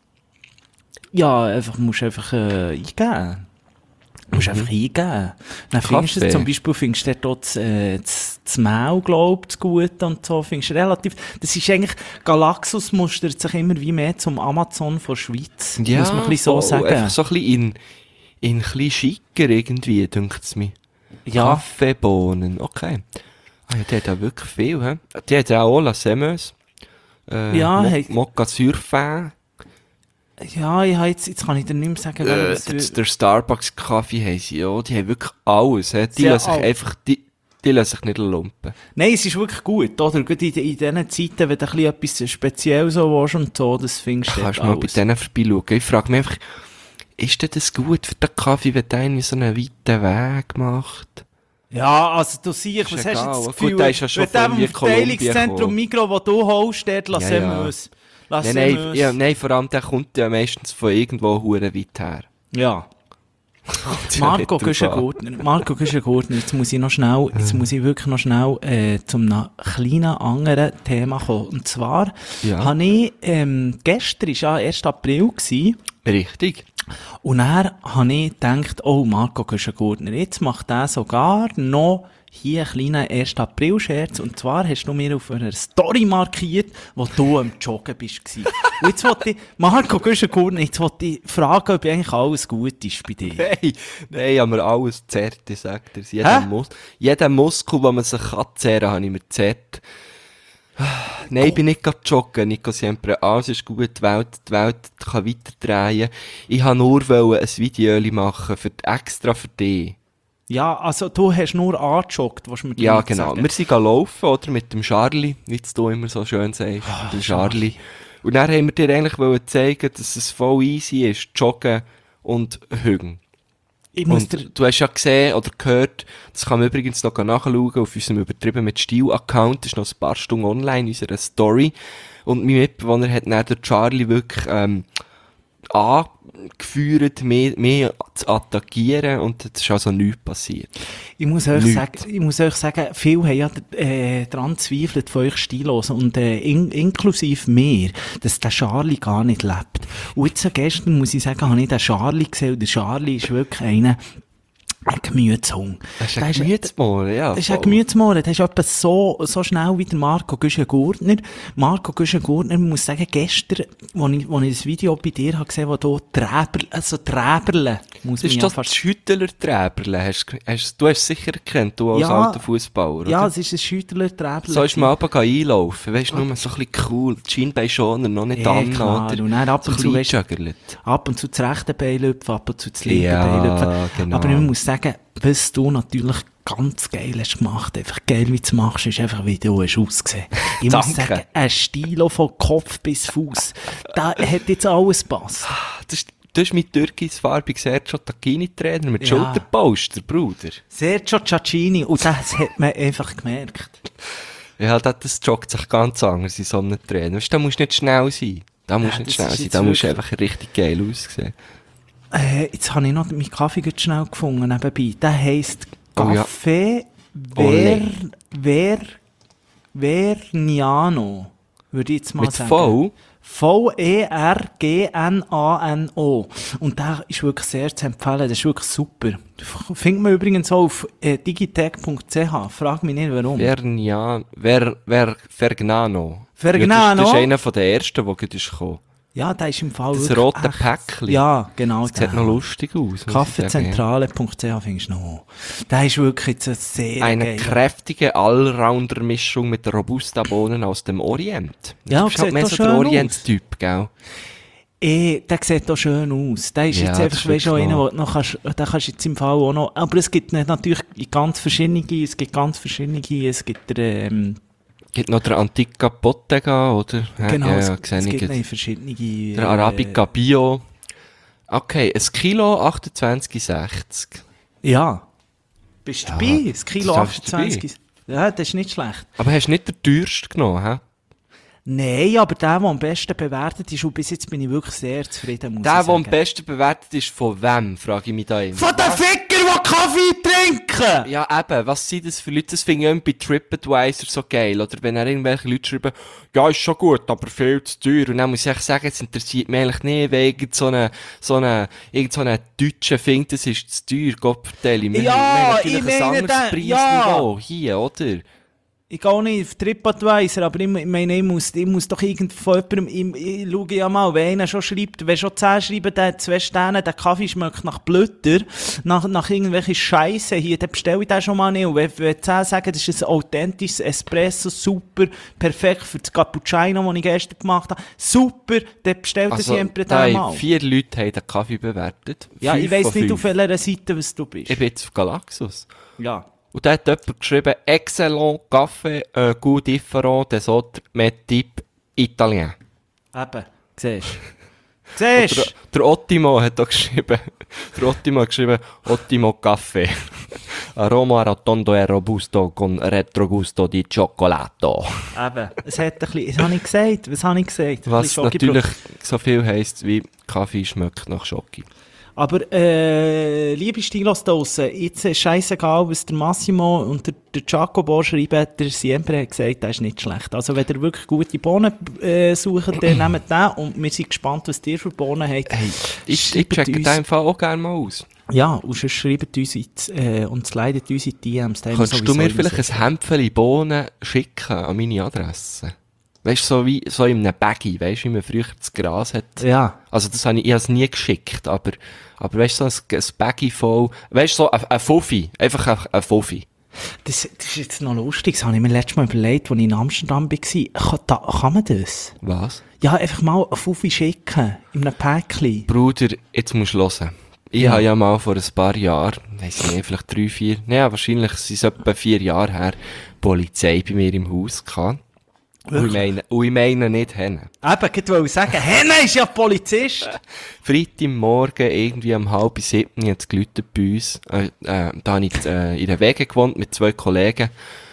Ja, einfach, musst einfach äh, eingeben. Du musst einfach eingeben. Dann findest du Kaffee. es zum Beispiel, findest du dort das, äh, das, das Mehl, glaub ich, das Gute und so, findest du relativ, das ist eigentlich, Galaxus mustert sich immer wie mehr zum Amazon von Schweiz. muss man ein bisschen so voll. sagen. Einfach so ein bisschen in, in ein bisschen schicker irgendwie, denkt es mir. Ja. Kaffeebohnen, okay. Ah ja, die hat auch wirklich viel, hä? Die hat ja auch La Semmeuse. Äh, Ja, Mo hey. Mokka Surfin. Ja, ich habe jetzt, jetzt kann ich dir nicht mehr sagen, Äh, welches- der, der Starbucks-Kaffee haben sie ja, die haben wirklich alles, hä? Die Sie haben lassen sich alles. einfach, die, die lassen sich nicht lumpen. Nein, es ist wirklich gut, oder? Gerade in, in diesen Zeiten, wenn du ein bisschen etwas Spezielles so willst und so, das findest du Kannst dort mal bei alles. denen vorbeischauen. Ich frage mich einfach, ist denn das gut für den Kaffee, wenn der irgendwie so einen weiten Weg macht? Ja, also du siehst, Ist was hast du egal. jetzt das Gut, Gefühl, der ist ja schon mit dem von wie Kolumbien Verteilungszentrum gekommen. Migros, das du holst, dort lass Ja, ja, ja. Lass Lass Nein, nein, ja, nein, vor allem der kommt ja meistens von irgendwo hure weit her. Ja. Ja, Marco nicht drauf Güschen-Gurtner, Marco Güschen-Gurtner, jetzt muss ich noch schnell, jetzt muss ich wirklich noch schnell äh, zum einem kleinen anderen Thema kommen. Und zwar Ja. habe ich, ähm, gestern war ja erster April gewesen, an. Richtig. und dann habe ich gedacht, oh, Marco Güschen-Gurtner, jetzt macht er sogar noch hier einen kleinen erster April-Scherz. Und zwar hast du mir auf einer Story markiert, wo du am Joggen bist. gewesen. Und jetzt wollte ich, Marco Güschen-Gurtner, jetzt wollte ich fragen, ob eigentlich alles gut ist bei dir. Nein, nein, haben wir alles zerrt, ich sag dir. Jeder, Hä? Mus jeder Muskel, den man sich kann zehren, habe ich mir zerrt. Nein, ich bin nicht gerade joggen, Nico Siempre. Alles ist gut, die Welt, die Welt kann weiterdrehen. Ich wollte nur wollen ein Video machen, für, extra für dich. Ja, also du hast nur angejoggt, was mir Ja, damit genau. sagen. Wir sind laufen, oder? Mit dem Charlie, wie du immer so schön sagst. Ah, mit dem Charlie. Und dann haben wir dir eigentlich wollen zeigen, dass es voll easy ist, joggen und hügen. Ich muss Und dir, du hast ja gesehen oder gehört, das kann man übrigens noch nachschauen auf unserem Übertrieben mit Stil-Account, das ist noch ein paar Stunden online in unserer Story. Und mein Mitbewohner hat dann der Charlie wirklich ähm, angeführt, mehr, mehr zu attackieren und es ist also nichts passiert. ich muss euch Nichts. sagen, ich muss euch sagen, viele haben ja äh, daran zweifelt von euch stillos und äh, in, inklusive mir, dass der Charlie gar nicht lebt. Und jetzt äh, gestern, muss ich sagen, habe ich den Charlie gesehen und der Charlie ist wirklich einer, ein Gemütshung. Das ist Der ein Gemütsmohren, ja. Das ist ein voll. Gemütsmohren. Das ist etwa so, so schnell wie der Marco Güschen-Gurtner. Marco Güschen-Gurtner, ich muss sagen, gestern, als ich, als ich das Video bei dir habe gesehen, wo du Träber, also Träberle, muss Das man ist ja das fast... Schüttler-Träberle. Hast, hast, du hast es sicher erkannt, du als Ja. alter Fußballer, oder? Ja, es ist ein Schüttler-Träberle. So ist man aber einlaufen, weißt du, nur so ein bisschen cool, die Schienbeinschoner noch nicht Ja, an, klar. oder? Und dann ab und so zu, ein weisst- bisschen gejuggelt. ab und zu das rechte Bein lüpfen, ab und zu das linke Ja, Bein lüpfen. genau. Aber ich muss sagen, was du natürlich ganz geil hast gemacht, einfach geil wie du es machst, ist einfach wie du hast ausgesehen. Ich muss Danke. sagen, ein Stilo von Kopf bis Fuß, da hat jetzt alles gepasst. Das ist, du hast mit türkisfarbigen Sergio Tacchini-Trainer mit Ja. Schulterpolster, Bruder. Sergio Ciaccini, und das hat man einfach gemerkt. Ja, das, das joggt sich ganz anders in so einem Trainer. Weißt, da musst du nicht schnell sein. Da musst Ja, du nicht das schnell ist sein. jetzt Da musst du wirklich- einfach richtig geil aussehen. Äh, jetzt habe ich noch meinen Kaffee ganz schnell gefunden nebenbei. Der heisst Oh ja. Café Olé. Ver, Ver, Verniano. Würde ich jetzt mal Mit sagen. V? V E R G N A N O. Und der ist wirklich sehr zu empfehlen. Das ist wirklich super. Findet man übrigens auch auf äh, digitech punkt c h. Frag mich nicht, warum. Vernian, Ver, Ver, Vergnano. Vergnano? Ja, das, das ist einer von den ersten, der gerade ist gekommen. Ja, der ist im Fall Das wirklich rote echt- Päckchen. Ja, genau. Das sieht noch lustig aus. muss ich sagen, kaffeezentrale punkt c h findest du noch. Der ist wirklich jetzt ein sehr ja. Eine geil. kräftige Allrounder-Mischung mit Robusta-Bohnen aus dem Orient. Ja, du bist halt sieht mehr doch so der schön Orient-Typ, gell? Eh, der sieht auch schön aus. Der ist Ja, jetzt das einfach, ist weißt du, wirklich einer, noch- wo du noch kannst, den kannst du jetzt im Fall auch noch, aber es gibt natürlich ganz verschiedene, es gibt ganz verschiedene, es gibt, ähm, Gibt noch der Antica Bottega, oder? Ja, genau, ja, es, ja, es sehe ich gibt gerade. nein, verschiedene, Der Arabica Bio. Okay, ein Kilo achtundzwanzig sechzig. Äh, ja. Bist du Ja, dabei? Das Kilo das darfst du achtundzwanzig. Ja, das ist nicht schlecht. Aber hast du nicht den teuersten genommen, hä? Nein, aber der, der am besten bewertet ist, und bis jetzt bin ich wirklich sehr zufrieden, muss Der, ich der am sagen. besten bewertet ist, von wem, frage ich mich da immer. Von den Ficker, die Kaffee trinken! Ja, eben, was sind das für Leute? Das finde ich irgendwie bei TripAdvisor so geil. Oder wenn er irgendwelche Leute schreiben, ja, ist schon gut, aber viel zu teuer. Und dann muss ich echt sagen, es interessiert mich eigentlich nicht, weil irgend so eine, so eine, irgend so eine Deutsche findet, das ist zu teuer, Gott vertelle. Wir Ja, haben- wir haben natürlich ich meine, ein anderes der- ja. Preisniveau hier, oder? Ich gehe auch nicht auf TripAdvisor, aber ich, ich meine, ich muss, ich muss doch irgend von jemandem, ich, ich schaue ja mal, wenn einer schon schreibt, wenn schon zehn schreiben, der hat zwei Sterne, der Kaffee schmeckt nach Blötter, nach, nach irgendwelchen Scheiße hier, dann bestelle ich den schon mal nicht. Und wenn, wenn zehn sagen, das ist ein authentisches Espresso, super, perfekt für das Cappuccino, das ich gestern gemacht habe, super, dann bestellt Also, er siempre da den haben mal. vier Leute haben den Kaffee bewertet. Ja, Fünf ich weiss von nicht, auf fünf. welcher Seite was du bist. Ich bin jetzt auf Galaxus. Ja. Und da hat jemand geschrieben, excellent Café, euh, goût différent des autres, mais type italien. Eben, siehst du. Siehst Der, du? der Ottimo hat da geschrieben, der Ottimo hat geschrieben, Ottimo Café. Aroma rotondo e robusto con retrogusto di cioccolato. Eben, es hat ein bisschen, was habe ich gesagt? Was habe ich gesagt? Ein Was bisschen Schokibrot. natürlich so viel heisst, wie Kaffee schmeckt nach Schoki. Aber, äh, liebe Stilos da draussen, jetzt ist scheissegal, was der Massimo und der, der Jacobo schreiben, der Siempre hat gesagt, das ist nicht schlecht. Also, wenn ihr wirklich gute Bohnen äh, sucht, dann nehmt den und wir sind gespannt, was ihr für Bohnen habt. Hey, ich, ich Schreibt checke uns- den im Fall auch gerne mal aus. Ja, und sonst schreibt uns ins, äh, und slidet uns in die D Ms. Da haben wir Könntest du sowieso mir immer vielleicht so- ein Hämpfchen Bohnen schicken an meine Adresse? Weißt du, so wie so in einem Baggy, weißt du, wie man früher das Gras hat. Ja. Also das habe ich, ich habe es nie geschickt, aber, aber weißt du, so ein, ein Baggy voll, weißt du, so ein, ein Fuffi, einfach ein, ein Fuffi. Das, das ist jetzt noch lustig, das habe ich mir letztes Mal überlegt, als ich in Amsterdam war. Kann, da, kann man das? Was? Ja, einfach mal einen Fuffi schicken, in einem Päckchen. Bruder, jetzt musst du hören. Ich Ja. habe ja mal vor ein paar Jahren, weiss ich nicht, vielleicht drei, vier, nein, wahrscheinlich sind es etwa vier Jahre her, Polizei bei mir im Haus gehabt. Und ich meine, und ich meine nicht Henne. Eben, ich wollte sagen, Henne ist ja Polizist. Freitagmorgen, irgendwie um halb sieben, hat es geläutet bei uns. Äh, äh, da habe ich äh, in der Wege gewohnt mit zwei Kollegen.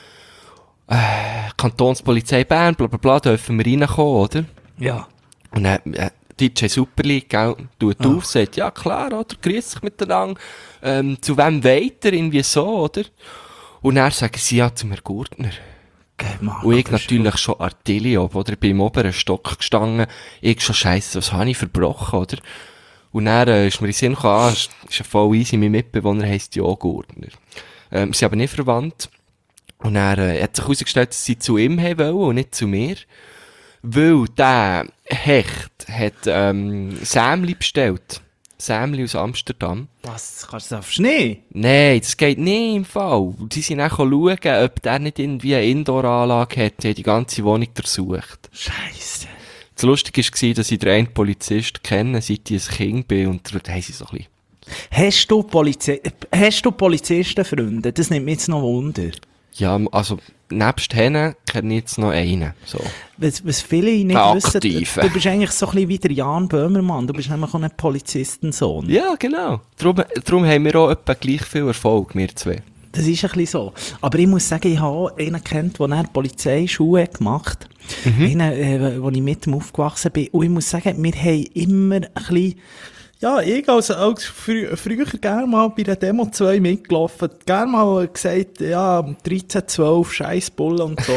Äh, Kantonspolizei Bern, bla bla bla, dürfen wir reinkommen, oder? Ja. Und dann, äh, D J Super League, gell, tut Ah. auf, sagt, ja klar, oder, grüß sich miteinander, ähm, zu wem weiter, irgendwie so, oder? Und dann sagen sie ja zum Herrn Gurtner. Geil, Mann. Und ich natürlich schon Artilli ob, oder? Ich bin im oberen Stock gestanden. Ich schon scheisse, was habe ich verbrochen, oder? Und dann äh, ist mir in den Sinn gekommen, ah, ist, ist ja voll easy, mein Mitbewohner heisst ja auch Gurtner. Ähm, sie sind aber nicht verwandt. Und dann äh, hat sich herausgestellt, dass sie zu ihm haben wollen und nicht zu mir. Weil der Hecht hat ähm, Sämli bestellt. Sämli aus Amsterdam. Was, kannst du das auf Schnee? Nein, das geht nicht im Fall. Sie sind dann schauen, ob der nicht irgendwie eine Indoor-Anlage hat. Sie haben die ganze Wohnung durchsucht. Scheisse. Das Lustige war, dass ich den einen Polizist kenne, seit ich ein Kind bin. Und dort haben sie so ein bisschen... Hast du, Polizi hast du Polizistenfreunde? Das nimmt mich jetzt noch Wunder. Ja, also, nebst Hennen kenne ich jetzt noch einen, so. Was, was viele nicht Ein wissen, du, Aktiver. du bist eigentlich so ein bisschen wie der Jan Böhmermann, du bist nämlich auch ein Polizistensohn. Ja, genau. Darum, darum haben wir auch etwa gleich viel Erfolg, wir zwei. Das ist ein bisschen so. Aber ich muss sagen, ich habe auch einen kennt, der eine Polizeischule gemacht hat. Mhm. Einen, äh, wo ich mit ihm aufgewachsen bin. Und ich muss sagen, wir haben immer ein bisschen, ja, ich als, als frü früher gerne mal bei der Demo zwei mitgelaufen. Gerne mal gesagt, ja, dreizehn, zwölf, Scheissbulle und so.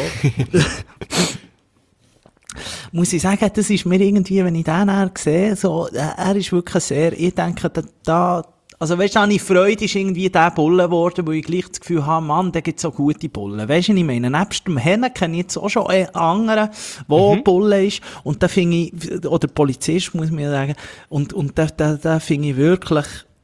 Muss ich sagen, das ist mir irgendwie, wenn ich den dann sehe, so, er ist wirklich sehr, ich denke, da, da also weißt du, ich Freude ist irgendwie der Bulle geworden, wo ich gleich das Gefühl habe, Mann, da gibt's so gute Bullen. Weißt du, ich meine, nebst dem Hennen kenne ich jetzt auch schon einen anderen, der mhm. Bulle ist. Und da finde ich, oder Polizist, muss man sagen, und, und da, da, da finde ich wirklich,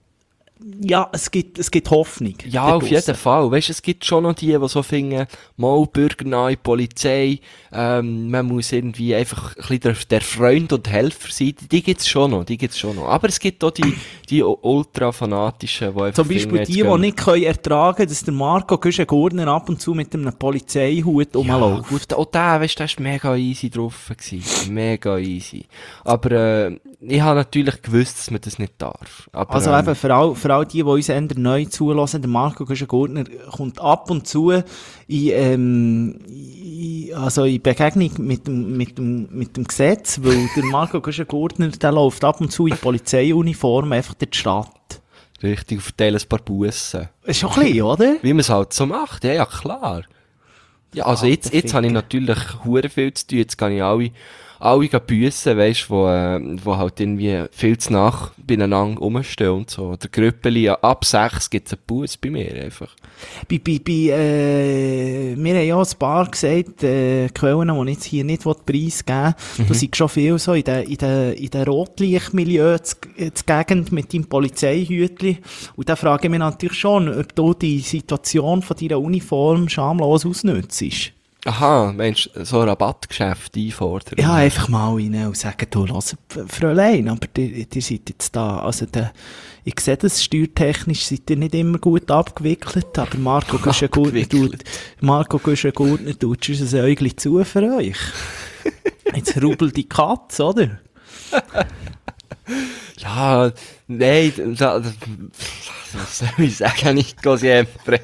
ja, es gibt, es gibt Hoffnung. Ja, auf jeden Fall. Weißt du, es gibt schon noch die, die so finden, mal bürgernahe Polizei, ähm, man muss irgendwie einfach ein bisschen der, der Freund und Helfer sein. Die gibt's schon noch, die gibt's schon noch. Aber es gibt auch die, die ultra-fanatischen, die einfach zum Beispiel die, die gehen. Nicht können ertragen können, dass der Marco Güschen-Gurner ab und zu mit einem Polizeihut rumläuft. Ja, gut, auch der, weißt du, der war mega easy drauf gewesen. Mega easy. Aber, äh, ich habe natürlich gewusst, dass man das nicht darf. Aber, also ähm, eben, für all, für all die, die uns eher neu zulassen, der Marco Güschen-Gurner kommt ab und zu in, ähm, in, also in Begegnung mit dem, mit dem, mit dem Gesetz, weil der Marco Güschen-Gurner, der läuft ab und zu in Polizeiuniform einfach durch die Stadt. Richtig, verteilen ein paar Bussen. Ist schon ein bisschen, oder? Wie man es halt so macht, ja, ja klar. Ja, also jetzt, jetzt habe ich natürlich hure viel zu tun, jetzt kann ich alle, alle büssen, weisst, wo, äh, wo halt irgendwie viel zu nach beieinander rumstehen und so. Der Grüppeli, ab sechs gibt's einen Bus bei mir einfach. Bei, bei, bei, äh, wir haben ja ein paar gesagt, äh, Quellen, die ich jetzt hier nicht preisgeben will, mhm. da sind schon viel so in den, in den, in den Rotlichtmilieu zu, zu Gegend mit deinem Polizeihütli. Und da frage ich mich natürlich schon, ob du die Situation von deiner Uniform schamlos ausnützt. Aha, meinst du, so ein Rabattgeschäft einfordern? Ja, einfach mal rein und sagen, du, lass, Fräulein, aber ihr, ihr seid jetzt da, also der, ich sehe das, steuertechnisch seid ihr nicht immer gut abgewickelt, aber Marco Güschen-Gurner tut, Marco Güschen-Gurner tut uns ein Äugli zu für euch. Jetzt rubbelt die Katze, oder? Ja, nein, da, da, was soll ich sagen, Nico Siempre?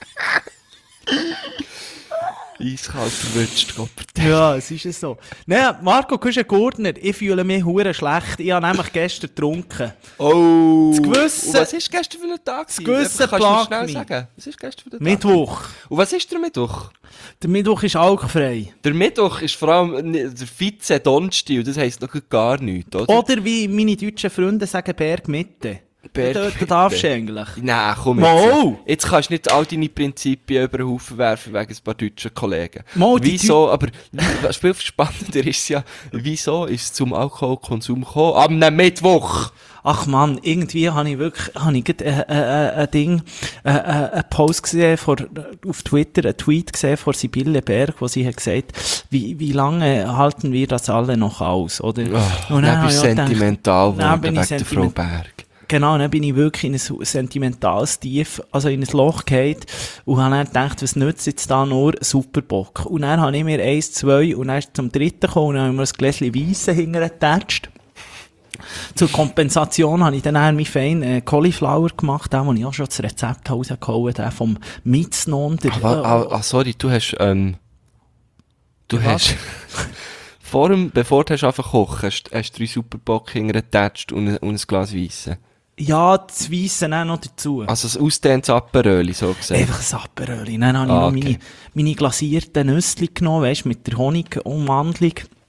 Eiskalt verwünscht, Gott. Ja, es ist so. Nein, Marco Güschen-Gurner, ich fühle mich hure schlecht. Ich habe nämlich gestern getrunken. Oh! Das Gewissen, und was war gestern für ein Tag? Das Gewissen Kannst du mir schnell mich. sagen? Was ist gestern für ein Tag? Mittwoch. Und was ist der Mittwoch? Der Mittwoch ist alkoholfrei. Der Mittwoch ist vor allem der Vize-Donnerstag, und das heisst noch gar nichts, oder? Oder wie meine deutschen Freunde sagen, Bergmitte. Berg Da darfst du eigentlich. Nein, komm Mal. jetzt. Jetzt kannst du nicht all deine Prinzipien über den Haufen werfen wegen ein paar deutschen Kollegen. Mal, die Wieso, aber was viel spannender ist ja, wieso ist es zum Alkoholkonsum gekommen? Am Mittwoch! Ach Mann, irgendwie habe ich wirklich, habe ich gerade äh, äh, ein Ding, äh, äh, ein Post gesehen vor, auf Twitter, ein Tweet gesehen von Sibylle Berg, wo sie hat gesagt, wie, wie lange halten wir das alle noch aus, oder? Oh, und dann bist du sentimental geworden wegen der Frau Berg. Genau, dann bin ich wirklich in ein sentimentales Tief, also in ein Loch gefallen und habe dann gedacht, was nützt jetzt da nur Superbock? Und dann habe ich mir eins, zwei und dann ist zum dritten gekommen und dann haben wir ein Gläschen Weisse hintergetatscht. Zur Kompensation habe ich dann auch meinen feinen äh, Cauliflower gemacht, den, wo ich auch schon das Rezept rausgeholt habe, vom Mitznon. Ah, ah, ah, sorry, du hast, ähm, du Was? hast, vor dem, bevor du hast angefangen zu kochen, hast, hast du drei Superbock hintergetatscht und, und ein Glas Weisse. Ja, das Weisse auch noch dazu. Also ein ausdehntes Aperöli, so gesagt. Einfach ein Aperöli. Dann habe ich ah, noch okay. meine, meine glasierten Nüsse genommen, weißt, mit der Honigumwandlung.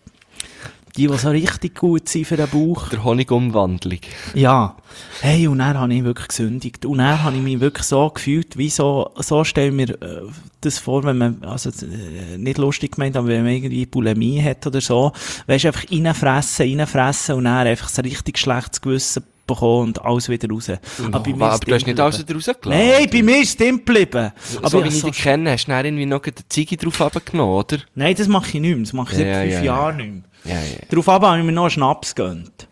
Die, die so richtig gut sind für den Bauch. Der Honigumwandlung. Ja. Hey, und dann habe ich wirklich gesündigt. Und dann habe ich mich wirklich so gefühlt, wie so, so stelle ich mir äh, das vor, wenn man, also äh, nicht lustig gemeint, aber wenn man irgendwie Bulimie hat oder so, weisst du, einfach reinfressen, reinfressen und dann einfach ein richtig schlechtes Gewissen bekommen und alles wieder raus. Oh, aber, aber du hast nicht alles wieder rausgelassen? Nein, bei mir ist es drin geblieben. So, aber so wie ich so dich kenne, hast du dann irgendwie noch eine Ziege drauf runtergenommen, oder? Nein, das mache ich nicht mehr. Das mache ich ja, seit ja, fünf ja, Jahren ja. nicht mehr. Ja, ja. Darauf habe ich mir noch einen Schnaps gegönnt.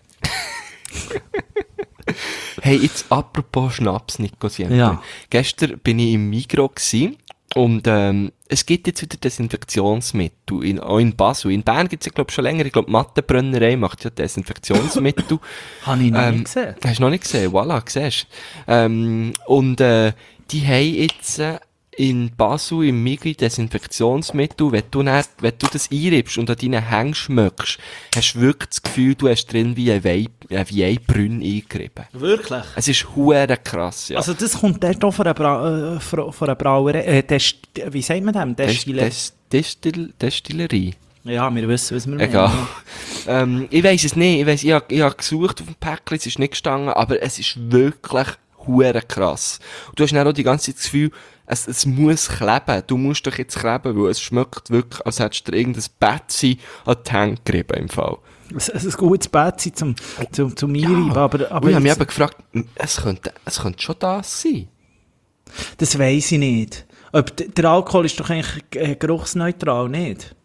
Hey, jetzt apropos Schnaps, Nico Siempre. Ja. Gestern bin ich im Migros gsi Und ähm, es gibt jetzt wieder Desinfektionsmittel, in, auch in Basel. In Bern gibt es ja, glaube ich, schon länger. Ich glaube, Mattenbrennerei macht ja Desinfektionsmittel. Habe ich noch ähm, nicht gesehen. Hast du noch nicht gesehen? Voilà, siehst du. Ähm, und äh, die haben jetzt äh, in Basel im Migri Desinfektionsmittel, wenn du, dann, wenn du das einriebst und an deinen Hängen schmeckst, hast du wirklich das Gefühl, du hast drin wie ein Weib, äh, wie ein Brünn eingerieben. Wirklich? Es ist hure krass, ja. Also das kommt dort auch von einer, Bra äh, von von einer Brauerei, äh, Dest wie sagt man dem? Des, Destille des, Destill, Destillerie. Ja, wir wissen, was wir Egal. meinen. ähm, ich weiss es nicht. Ich weiss, ich habe ich hab gesucht auf dem Päckchen, es ist nicht gestanden, aber es ist wirklich hure krass. Und du hast dann auch die ganze Zeit das Gefühl, es, es muss kleben. Du musst doch jetzt kleben, weil es schmeckt wirklich, als hättest du dir irgendein Bätzchen an die Hände gerieben im Fall. Es ist ein gutes Bett zum, zum, zum Einreiben, aber, aber Und ich habe mich jetzt- eben gefragt, es könnte, es könnte schon das sein. das weiss ich nicht. Ob, d- der Alkohol ist doch eigentlich äh, geruchsneutral, nicht?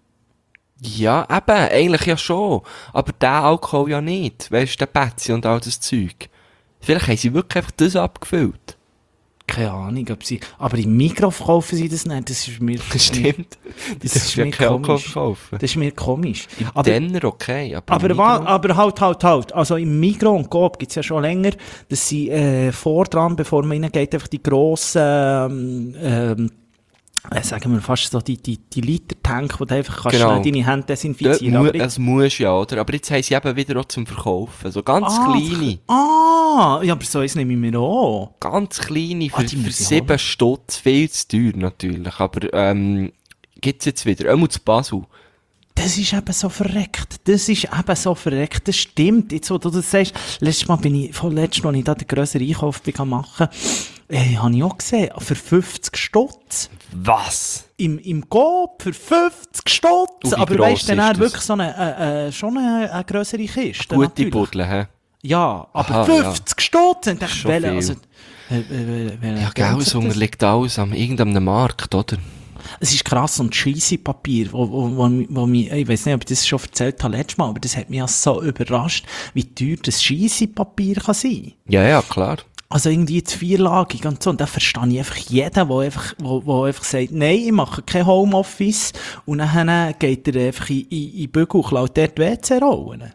Ja, eben, eigentlich ja schon. Aber der Alkohol ja nicht. Weißt du, der Bätzchen und all das Zeug. Vielleicht haben sie wirklich einfach das abgefüllt. Keine Ahnung, ob sie... Aber im Mikro verkaufen sie das nicht, das ist mir... Stimmt. Das Das ist ist ja mir kein Alkohol komisch. verkaufen. Das ist mir komisch. Aber, Denner okay, aber... aber, im wa, Migros- aber halt, halt, halt. Also im Migros und Coop gibt es ja schon länger, dass sie äh, vor dran, bevor man reingeht, einfach die grossen... Ähm, ähm, äh, sagen wir fast so die, die, die Liter-Tank, wo du einfach kannst Genau. schnell deine Hände Dort desinfizieren mu aber ich- es muss ja, oder? Aber jetzt haben sie eben wieder auch zum Verkaufen. So ganz Ah, kleine. Ah, ja, aber so eins nehme ich mir auch. Ganz kleine, für, Ah, die für muss ich sieben holen. Stutz. Viel zu teuer natürlich. Aber ähm, gibt's jetzt wieder. Auch zu Basel. Das ist eben so verreckt. Das ist eben so verreckt. Das stimmt. Jetzt, wo du das sagst, letztes Mal bin ich, vorletztes Mal, als ich da den grösseren Einkauf bin machen, äh, habe ich auch gesehen, für fünfzig Stutz. Was? Im, im Coop für fünfzig Stutz. Und wie Aber gross weißt du, dann ist auch das? wirklich so eine, äh, äh, schon eine, eine grössere Kiste. Gute natürlich. Buddel, hä? Ja, aber Aha, fünfzig Stutz. Und ich Schon dachte, viel. also, äh, äh, äh, Ja, gell, es unterliegt alles an irgendeinem Markt, oder? Es ist krass, und Scheisse-Papier, wo, wo, wo, wo mich, ich weiß nicht, ob ich das schon erzählt habe letztes Mal, aber das hat mich ja so überrascht, wie teuer das Scheisse-Papier kann sein. Ja, ja, klar. Also irgendwie jetzt vierlagig und so, und da verstehe ich einfach jeden, der einfach, wo, wo einfach sagt, nein, ich mache kein Homeoffice, und dann geht er einfach in, in, in den Bügel und klaut dort W C-Rollen.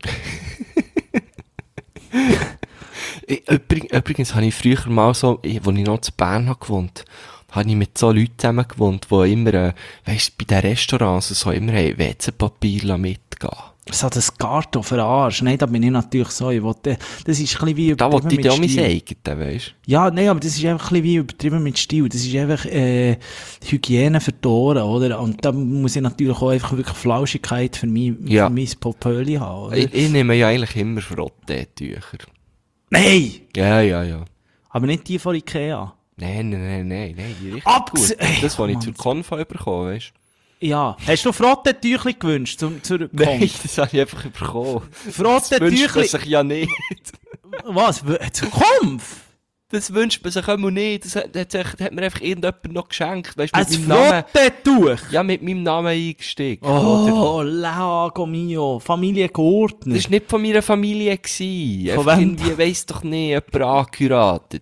Ich- Übrig, übrigens habe ich früher mal so, ich- als ich noch zu Bern habe gewohnt, habe ich mit so Leuten zusammen gewohnt, die immer, äh, weisst, bei den Restaurants so immer haben W C-Papier mitgehen. So das Garten für den Arsch. Nein, da bin ich natürlich so, ich wollte, das ist ein bisschen wie Da wollte ich dir auch mein Stil. eigenen, weisst Ja, nein, aber das ist einfach ein bisschen wie übertrieben mit Stil. Das ist einfach äh, Hygiene für die Ohren, oder? Und da muss ich natürlich auch einfach wirklich Flauschigkeit für mein, Ja. für mein Popöli haben, oder? Ich, ich nehme ja eigentlich immer Frottee-Tücher. Nein! Ja, ja, ja. Aber nicht die von Ikea. Nein, nein, nein, nein, nein, die richtig Abs- gut. Ey, Das, was ich Mann. zur Konfa bekommen, weisst Ja. Hast du Frottentüchli gewünscht zum, zur Nein, Konf? das habe ich einfach bekommen. Das wünscht Frottentüchli? man sich ja nicht. Was? W- Zur Konf? Das wünscht man sich immer nicht. Das hat, hat, sich- hat mir einfach irgendjemand noch geschenkt. Weißt du, mit Ein meinem Namen. Frottentuch? Ja, mit meinem Namen eingestiegen. oder? Oh, Lago mio. Familie Gurtner. Das war nicht von meiner Familie. Gewesen. Von Einfach wem? irgendwie, weiss doch nicht, jemand angeheiratet.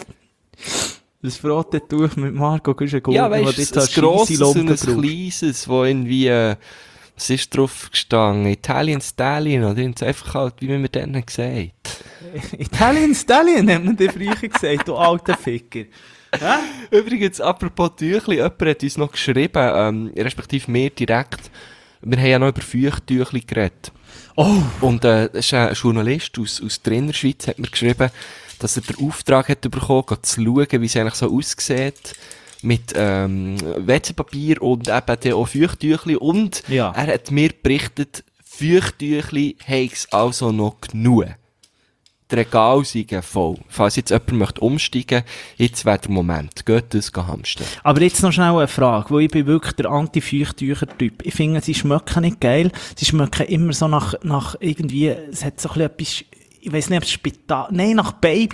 Das Frottentuch mit Marco Güschen-Gurtner, Ja, weißt das du, ein jetzt als grosses und ein Scheisselumpen braucht. kleines, wo irgendwie, äh, was ist drauf gestanden? Italian Stallion, oder irgend so, einfach halt, wie man mir dann gesagt. Italian Stallion hat man dir früher gesagt, du alter Ficker. Hä? Übrigens, apropos Tüchli, jemand hat uns noch geschrieben, ähm, respektive mir direkt, wir haben ja noch über Feuchttüchli geredet. Oh, Und äh, das ist ein Journalist aus, aus der Innerschweiz, hat mir geschrieben, dass er den Auftrag hat bekommen, geht zu schauen, wie es eigentlich so aussieht, mit ähm, W C-Papier und eben dann auch Feuchttüchli. Und Ja. er hat mir berichtet, Feuchttüchli habe es also noch genug. Die Regale sind voll. Falls jetzt jemand möchte umsteigen, jetzt wäre der Moment. Geht das hamstern. aber jetzt noch schnell eine Frage, wo ich bin wirklich der Anti-Feuchttücher-Typ. Ich finde, sie schmecken nicht geil. Sie schmecken immer so nach, nach irgendwie, es hat so ein bisschen etwas, ich weiß nicht, ob es Spital, nein, nach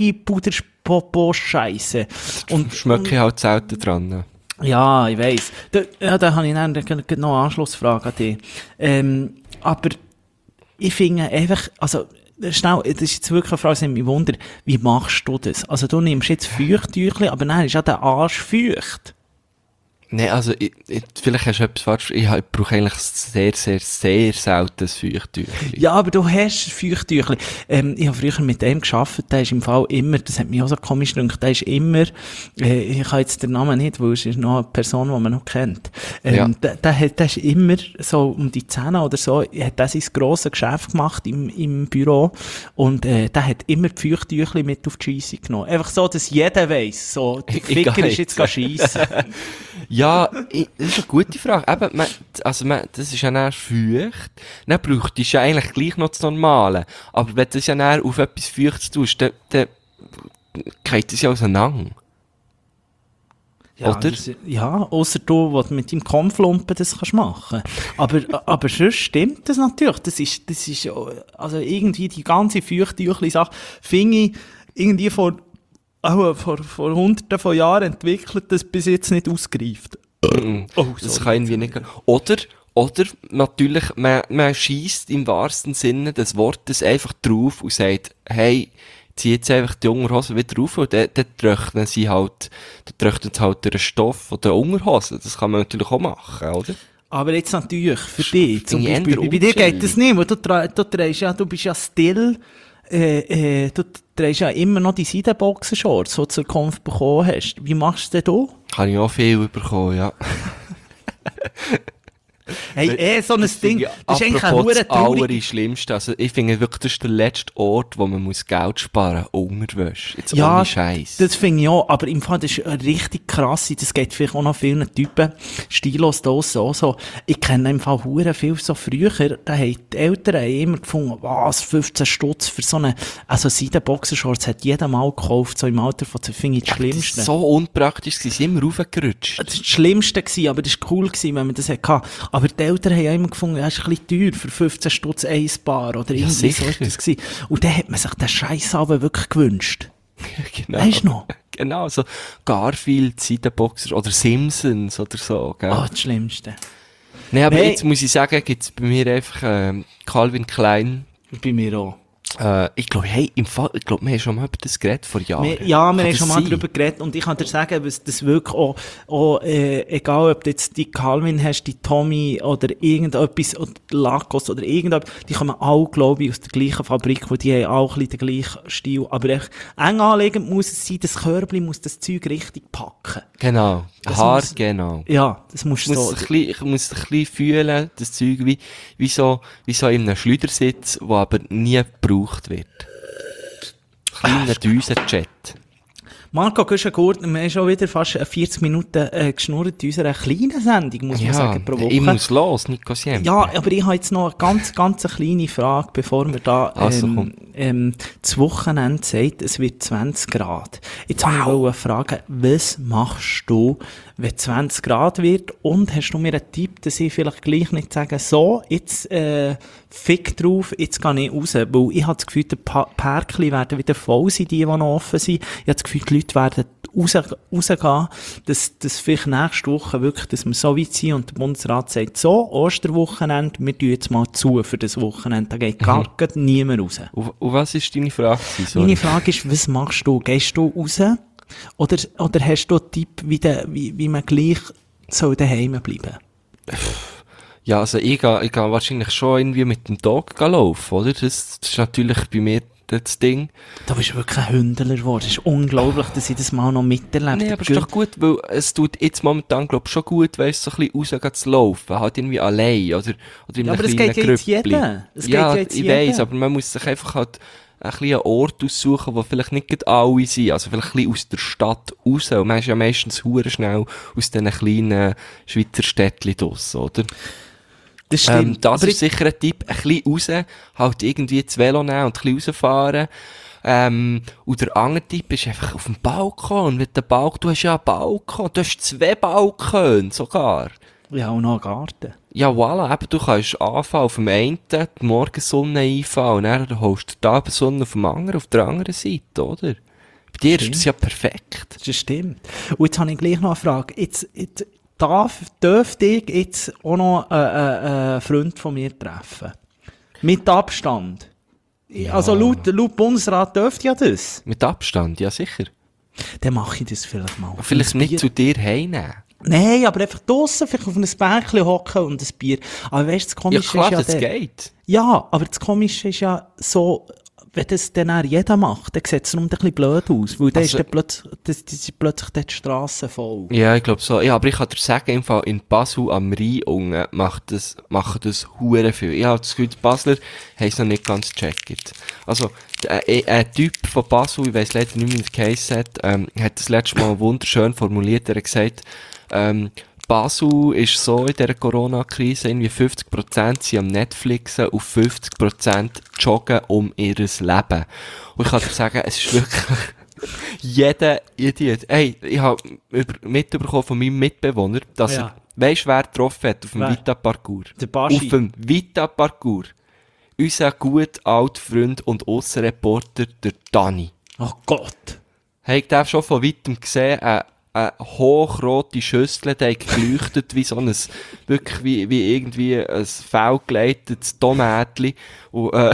Baby-Puder-Popo-Scheisse. Und, Schmecke ich halt selten dran. ja, ich weiss. Da, ja, da habe ich dann gleich noch eine Anschlussfrage an dich. Ähm, aber ich finde einfach, also, schnell, das ist jetzt wirklich eine Frage, die mich wundert, wie machst du das? Also, du nimmst jetzt Feuchttüchli, aber dann ist ja der Arsch feucht. Nein, also, ich, ich, vielleicht hast du etwas falsch. Ich, ich brauche eigentlich sehr, sehr, sehr selten ein Feuchttüchchen. Ja, aber du hast Feuchttüchli. Ähm, ich habe früher mit dem gearbeitet, der ist im Fall immer, das hat mich auch so komisch gedacht, der ist immer, äh, ich habe jetzt den Namen nicht, weil es ist noch eine Person, die man noch kennt. Ähm, Ja. der, der, hat, der ist immer so um die zehn oder so, hat der sein grosses Geschäft gemacht im, im Büro und äh, der hat immer die Feuchttüchli mit auf die Scheisse genommen. Einfach so, dass jeder weiss, so, der Ich Ficker gehe ist jetzt schiessen. Ja, ich, das ist eine gute Frage. Eben, man, also man, das ist ja dann feucht. Dann braucht es ja eigentlich gleich noch das Normale. Aber wenn du das ja dann auf etwas Feuchtes tust, dann, dann geht das ja auseinander. Ja, Oder? das, ja, ausser du, wo du mit deinem Konflumpen das kannst machen. Aber, aber sonst stimmt das natürlich. Das ist, das ist, also irgendwie die ganze Feuchttüchli-Sache, finde ich, irgendwie vor, auch vor, vor hunderten von Jahren entwickelt, das bis jetzt nicht ausgereift. Mm, Oh, das sorry. kann irgendwie nicht gehen. Oder, oder natürlich, man, man schießt im wahrsten Sinne des Wortes einfach drauf und sagt, hey, zieh jetzt einfach die Unterhose wieder rauf und dann, dann trocknen sie halt, dann trocknet halt der Stoff von der Unterhose. Das kann man natürlich auch machen, oder? Aber jetzt natürlich, für dich, zum finde ich Beispiel, eher bei dir geht unchillig. das nicht, weil du, tra- du trägst ja, du bist ja still, äh, äh, du trägst ja immer noch die Seidenboxershorts, die du zur Konf bekommen hast. Wie machst du denn da? Habe ich auch viel bekommen, ja. Hey, eh, so ein Das Ding, finde ich das ist eigentlich ein apropos hure das traurig. Allerschlimmste. Also, ich finde wirklich, das ist der letzte Ort, wo man muss Geld sparen muss. Unterwäsche. Jetzt Ja, ohne Scheiß. das finde ich auch, aber im Fall, das ist eine richtig krasse, das geht vielleicht auch noch vielen Typen, stilos Dosen auch so. Ich kenne im Fall hure viel so früher, da haben die Eltern haben immer gefunden, was, fünfzehn Stutz für so eine, also Seidenboxershorts hat jeder mal gekauft, so im Alter von, das finde ich das Das Schlimmste. ist so unpraktisch, sie sind immer raufgerutscht. Das war das Schlimmste gewesen, aber das war cool gewesen, wenn man das hatte. Aber die Eltern haben ja immer gefunden, ja, ist ein bisschen teuer für fünfzehn Stutz ein Paar oder irgendwie so sicher. ist das gewesen. Und dann hat man sich den Scheiß aber wirklich gewünscht. Genau. Weisst du noch? Genau, so Garfield, Seidenboxer oder Simpsons oder so, gell? Ah, das Schlimmste. Nee, aber Hey. jetzt muss ich sagen, gibt's bei mir einfach, ähm, Calvin Klein. Bei mir auch. Äh, ich glaube, hey, im Fall, ich glaube, wir haben schon mal über das geredet vor Jahren. Wir, ja, wir Kann haben das schon mal sein? darüber geredet und ich kann dir sagen, was das wirklich auch, auch äh, egal ob du jetzt die Calvin hast, die Tommy oder irgendetwas, oder Lacoste oder irgendetwas, die kommen alle, glaube ich, aus der gleichen Fabrik, wo die haben auch ein bisschen den gleichen Stil. Aber echt eng anlegend muss es sein, das Körbli muss das Zeug richtig packen. Genau. Das Haar, muss- genau. Ja, das musst Ich du muss, so. es ein bisschen, ich muss es ein bisschen fühlen, das Zeug, wie, wie so, wie so in einem Schleudersitz, wo aber nie gebraucht wird. Kleiner Düsenjet. Marco Güschen-Gurt, wir haben schon wieder fast vierzig Minuten äh, geschnurrt in unserer kleinen Sendung, muss man sagen, pro Woche. ich muss los, Nico Siempre. Ja, aber ich habe jetzt noch eine ganz, ganz eine kleine Frage, bevor wir da Also, ähm, komm. ähm, das Wochenende sagt, es wird zwanzig Grad. Jetzt wow. wollte ich fragen, was machst du, wenn zwanzig Grad wird? Und hast du mir einen Tipp, dass ich vielleicht gleich nicht sage, so, jetzt äh, fick drauf, jetzt gehe ich raus. Weil ich habe das Gefühl, die Pa- Pärkli werden wieder voll sein, die, die noch offen sind. Ich habe das Gefühl, die Leute werden raus, rausgehen, dass, dass vielleicht nächste Woche wirklich, dass wir so weit sind und der Bundesrat sagt, so, Osterwochenende, wir tun jetzt mal zu für das Wochenende, da geht gar, gar niemand raus. Und, und was ist deine Frage? gewesen? Sorry. Meine Frage ist, was machst du? Gehst du raus? Oder, oder hast du einen Tipp, wie, de, wie, wie man gleich soll daheim bleiben? Ja, also ich gehe, ich gehe wahrscheinlich schon irgendwie mit dem Dog gehen laufen, oder? Das, das ist natürlich bei mir das Ding. Du bist wirklich ein Hündler geworden. Es ist unglaublich, dass ich das mal noch miterlebt Nee, aber es ist doch gut, weil es tut jetzt momentan, glaub ich, schon gut, weißt du, so ein bisschen rausgehen zu laufen. Halt irgendwie allein, oder, oder in Ja, einem aber das kleinen geht ja jetzt Grüppli. jeder. Das geht ja, ja jetzt ich jeder. weiss, aber man muss sich einfach halt ein bisschen einen Ort aussuchen, wo vielleicht nicht gerade alle sind. Also vielleicht ein bisschen aus der Stadt raus. Und man ist ja meistens hure schnell aus diesen kleinen Schweizer Städtchen draus, oder? Das stimmt. Ähm, das Aber ist sicher ein Tipp. Ein bisschen raus, halt irgendwie das Velo nehmen und ein bisschen rausfahren. Ähm, und der andere Tipp ist einfach auf dem Balkon. Mit dem Balkon, du hast ja einen Balkon, du hast zwei Balkone sogar. ja, auch noch einen Garten. Ja, voilà, eben, du kannst anfangen auf dem einen, die Morgensonne einfallen und dann holst du die Abendsonne auf dem anderen, auf der anderen Seite, oder? Bei dir ist das ja perfekt. Das stimmt. Und jetzt habe ich gleich noch eine Frage. Jetzt, jetzt darf, dürfte ich jetzt auch noch einen, einen, einen Freund von mir treffen? Mit Abstand. Also laut, laut Bundesrat dürfte ja das. Mit Abstand, ja sicher. Dann mache ich das vielleicht mal. Vielleicht Ein nicht Bier- zu dir heimnehmen. Nein, aber einfach draussen, vielleicht auf einem Bänkchen hocken und ein Bier. Aber weißt du, das Ja Komische klar, ist ja das der- geht. Ja, aber das Komische ist ja so, wenn das dann auch jeder macht, dann sieht es nur ein bisschen blöd aus, weil dann Also- ist dann plötzlich, das, das ist plötzlich dann die Strasse voll. Ja, ich glaube so. Ja, aber ich kann dir sagen, im Fall in Basel am Rhein unten macht das, machen das hure viel. Ich habe das Gefühl, die Basler haben es noch nicht ganz gecheckt. Also, ein, ein Typ von Basel, ich weiss leider nicht mehr, wie der geheissen hat, ähm, hat das letzte Mal wunderschön formuliert. Er hat gesagt, ähm, Basel ist so in dieser Corona-Krise, irgendwie fünfzig Prozent sind am Netflixen und fünfzig Prozent joggen um ihr Leben. Und ich kann dir sagen, es ist wirklich jeder Idiot. Hey, ich habe mitbekommen von meinem Mitbewohner, dass Ja. er, weisst wer getroffen hat auf dem Wer? Vita-Parcours? Der Baschi. Auf dem Vita-Parcours. Unser gut alter Freund und Aussenreporter, der Dani. Oh Gott. Hey, ich habe schon von weitem gesehen, eine, eine hochrote Schüssel, die hat geleuchtet wie so ein, wirklich wie, wie irgendwie ein fehlgeleitetes Tomätchen. Und, äh,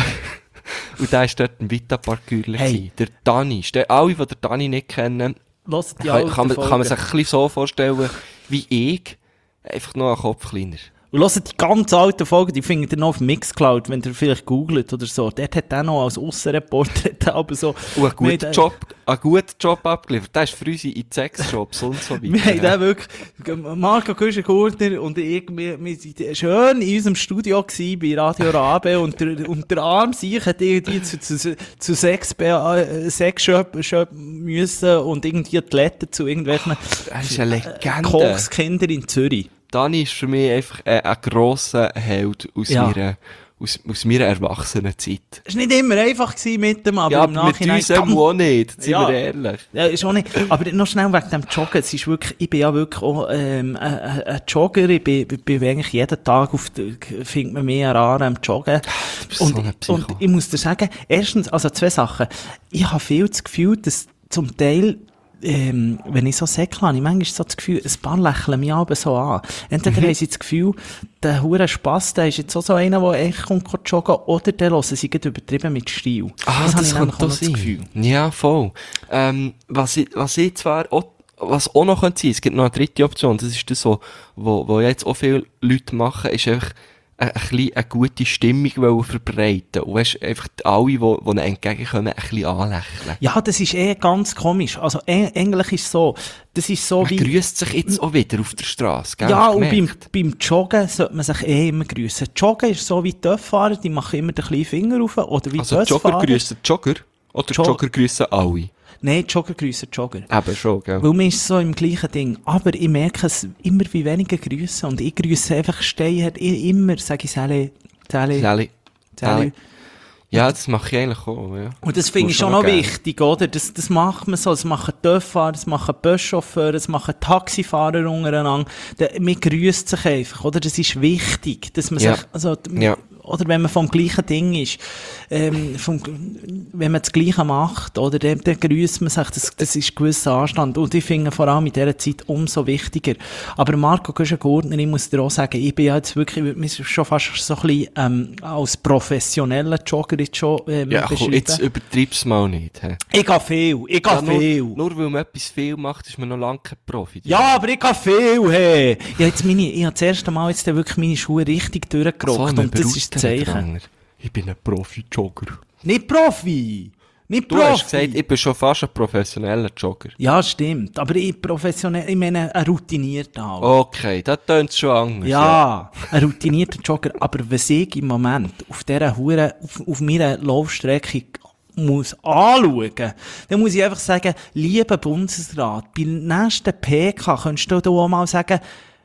und da war dort ein Vita-Parcours. Hey. Der Dani. Ste- Alle, die den Dani nicht kennen, Hört die kann, alten kann, man, kann man Folgen. sich ein bisschen so vorstellen, wie ich, einfach nur einen Kopf kleiner. Und hört die ganz alten Folgen, die findet ihr noch auf Mixcloud, wenn ihr vielleicht googelt oder so. Dort hat er noch als Aussenreporter aber so... Und einen Wir guten haben- Job, einen guten Job abgeliefert. Der ist für uns in Sexjobs und so weiter. Wir haben den wirklich, Marco Güschen-Gurtner und ich, wir, wir sind schön in unserem Studio gsi bei Radio Rabe und der, und der Arm sich hat irgendwie zu, zu, zu Sex, äh, Sexshop Shop müssen und irgendwie die Letten zu irgendwelchen Er ist eine Legende. Kochskinder in Zürich. Dani ist für mich einfach ein, ein grosser Held aus, Ja. meiner, aus, aus meiner Erwachsenenzeit. Es war nicht immer einfach gewesen mit dem, aber Ja, im aber mit Nachhinein... uns eben auch nicht, sind Ja. wir ehrlich. Ja, ist auch nicht. Aber noch schnell wegen dem Joggen. Es ist wirklich, ich bin ja wirklich auch, ähm, ein, ein ein Jogger. Ich bin, bin, bin eigentlich jeden Tag auf, der- findet man mehr an am Joggen. bist Und, so ein Psycho. und ich muss dir sagen, erstens, also zwei Sachen. Ich habe viel das Gefühl, dass zum Teil, ähm, wenn ich so säckle, habe ich manchmal so das Gefühl, ein paar lächeln mich aber so an. Entweder Mhm. haben sie das Gefühl, der hure Spass, der ist jetzt auch so einer, der echt kommt joggen, oder der hören sie gerade übertrieben mit Stil. Ah, habe das ich könnte nämlich auch doch noch das sein. Gefühl. Ja, voll. Ähm, was ich, was ich zwar auch, was auch noch könnte sein, es gibt noch eine dritte Option, das ist das, was wo, wo jetzt auch viele Leute machen, ist einfach ein, ein bisschen eine gute Stimmung wollen verbreiten. Und weißt, einfach alle, die, die ihnen entgegenkommen, ein bisschen anlächeln. Ja, das ist eh ganz komisch. Also, e- eigentlich ist es so, das ist so Man wie... grüßt sich jetzt auch wieder auf der Straße, gell? Ja, Hast du und beim, gemerkt? beim Joggen sollte man sich eh immer grüßen. Joggen ist so wie die Töpffahrer, die machen immer den kleinen Finger rauf, oder wie Also Jogger Busfahrer. grüßen Jogger? Oder Jo- Jogger grüßen alle? Nein, Jogger grüßen Jogger. Eben schon, gell? Weil man ist so im gleichen Ding. Aber ich merke es immer wie weniger grüßen. Und ich grüße einfach stehen, immer sage ich Sally, Sally, Sally. Sally. Ja, das mache ich eigentlich auch, ja. Und das finde Muss ich schon schon noch noch geben. wichtig, oder? Das, das macht man so. Das machen Töpffahrer, das machen Buschauffeure, das machen Taxifahrer untereinander. Da- Man grüßt sich einfach, oder? Das ist wichtig, dass man Ja. sich, also, Ja. oder wenn man vom gleichen Ding ist, ähm, vom, wenn man das Gleiche macht, oder, dann, dann grüßt man sich, das, das ist gewisser Anstand. Und ich finde vor allem in dieser Zeit umso wichtiger. Aber Marco Güschen-Gurtner, ich muss dir auch sagen, ich bin ja jetzt wirklich, ich würde mich schon fast so ein bisschen, ähm, als professioneller Jogger jetzt schon, ähm, Ja, komm, beschreiben. jetzt übertreib's mal nicht. He. Ich gehe viel, ich gehe Ja, nur, viel. nur weil man etwas viel macht, ist man noch lange kein Profi. Ja, aber ich gehe viel, hey. Ich habe jetzt meine, ich habe das erste Mal jetzt wirklich meine Schuhe richtig durchgerockt und das ist das Zeichen. Ich bin ein Profi-Jogger. Nicht Profi! Nicht Du Profi! hast gesagt, ich bin schon fast ein professioneller Jogger. Ja, stimmt. Aber ich professionell, ich meine, ein routinierter auch. Okay, das tönt schon anders. Ja, ein routinierter Jogger. Aber was ich im Moment auf dieser Hure, auf, auf meiner Laufstrecke muss anschauen, dann muss ich einfach sagen, lieber Bundesrat, bei der nächsten P K könntest du da auch mal sagen,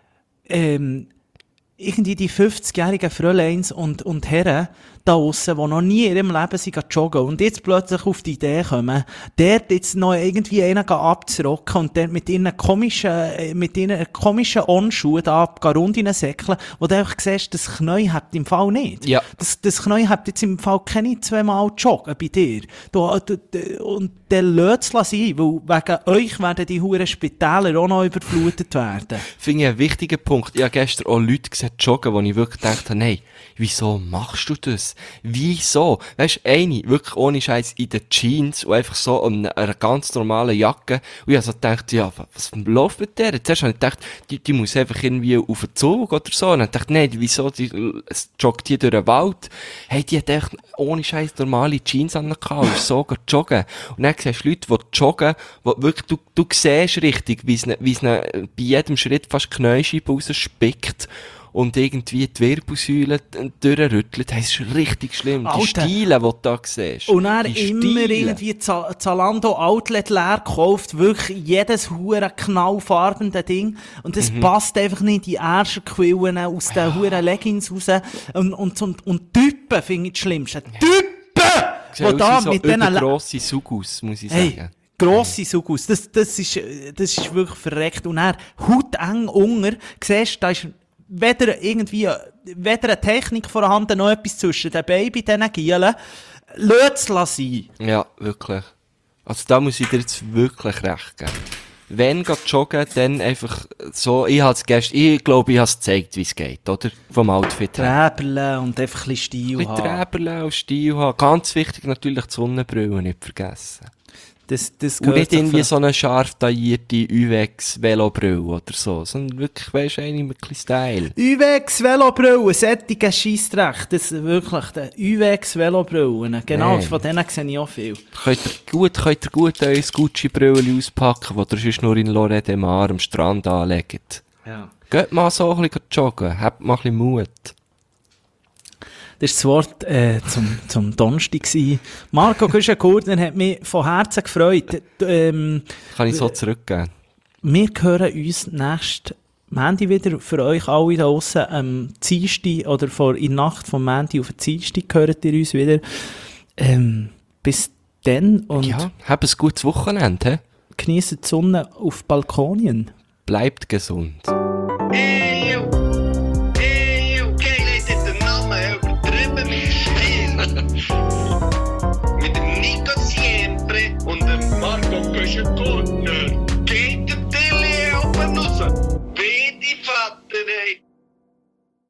ähm, irgendwie die fünfzigjährigen Fräuleins und, und Herren da aussen, die noch nie in ihrem Leben sind joggen und jetzt plötzlich auf die Idee kommen, dort jetzt noch irgendwie einen abzurocken und dort mit ihren komischen, äh, mit ihren komischen On-Schuhen da rundinnen säckeln, wo du einfach siehst, das Knie hat im Fall nicht. Ja. Das, das Knie hat jetzt im Fall keine zweimal joggen bei dir. Du, du, du, und dann lässt es sein, weil wegen euch werden die huren Spitäler auch noch überflutet werden. Finde ich einen wichtigen Punkt. Ich habe gestern auch Leute gesehen joggen, wo ich wirklich gedacht habe, nein, wieso machst du das? Scheiß. Wieso? Weisst du, eine, wirklich ohne Scheiß in den Jeans und einfach so eine, eine ganz normale Jacke. Und ich hab so gedacht, ja, was läuft mit der? Zuerst habe ich gedacht, die, die muss einfach irgendwie auf den Zug oder so. Und dann dachte ich, nein, wieso, die, es joggt hier durch den Wald. Hey, die hat echt ohne Scheiß normale Jeans angehabt und ist so geht joggen. Und dann siehst du Leute, die joggen, wo wirklich, du, du siehst richtig, wie es, wie es bei jedem Schritt fast Knäuscheibe rausspickt. Und irgendwie die Wirbelsäule durchrüttelt. Das ist richtig schlimm. Alter. Die Stiele, die du da siehst. Und er Die immer Stiele. irgendwie Za- Zalando Outlet leer gekauft, wirklich jedes hure knallfarbene Ding. Und das Mhm. passt einfach nicht in die Ärscherquillen aus den huren Leggings raus. Und, und, und, und Typen finde ich das Schlimmste. Typen! Sieht Wo aus da wie so mit diesen Le- übergrosse Sugus, muss ich Hey, sagen. grosse Sugus. Das, das ist, das ist wirklich verreckt. Und er hauteng unter, siehst, da ist weder irgendwie, weder eine Technik vorhanden, noch etwas zwischen den Baby, diesen Gielen. Lass es sein. Ja, wirklich. Also da muss ich dir jetzt wirklich recht geben. Wenn geht joggen, dann einfach so, ich hab's gestern, ich glaube, ich hab's gezeigt, wie es geht, oder? Vom Outfit her. Träberle und einfach ein bisschen Stil Mit haben. Träberle und Stil haben. Ganz wichtig natürlich die Sonnenbrille nicht vergessen. Das, das Und nicht sich irgendwie für- so eine scharf taillierte U V X-Velobrille oder so, sondern wirklich, weisst du, eine mit ein bisschen Style. U V X Velobrille, sättige Scheissdreck, das wirklich, die U V X Velobrillen, genau, Nee. von denen sehe ich auch viel. Könnt ihr gut, könnt ihr gut euer Gucci-Brille auspacken, das ihr sonst nur in Lorette de Mar am Strand anlegt. Ja. Geht mal so ein bisschen joggen, habt mal ein bisschen Mut. Das war das Wort äh, zum, zum Donnerstag gewesen. Marco Güschen-Gurtner hat mich von Herzen gefreut. D- Ähm, Kann ich so zurückgeben. wir hören uns nächsten Montag wieder. Für euch alle da draussen am Dienstag oder vor in der Nacht vom Montag auf den Dienstag hört ihr uns wieder. Ähm, bis dann und Ja, habt ein gutes Wochenende. He? genießt die Sonne auf Balkonien. Bleibt gesund.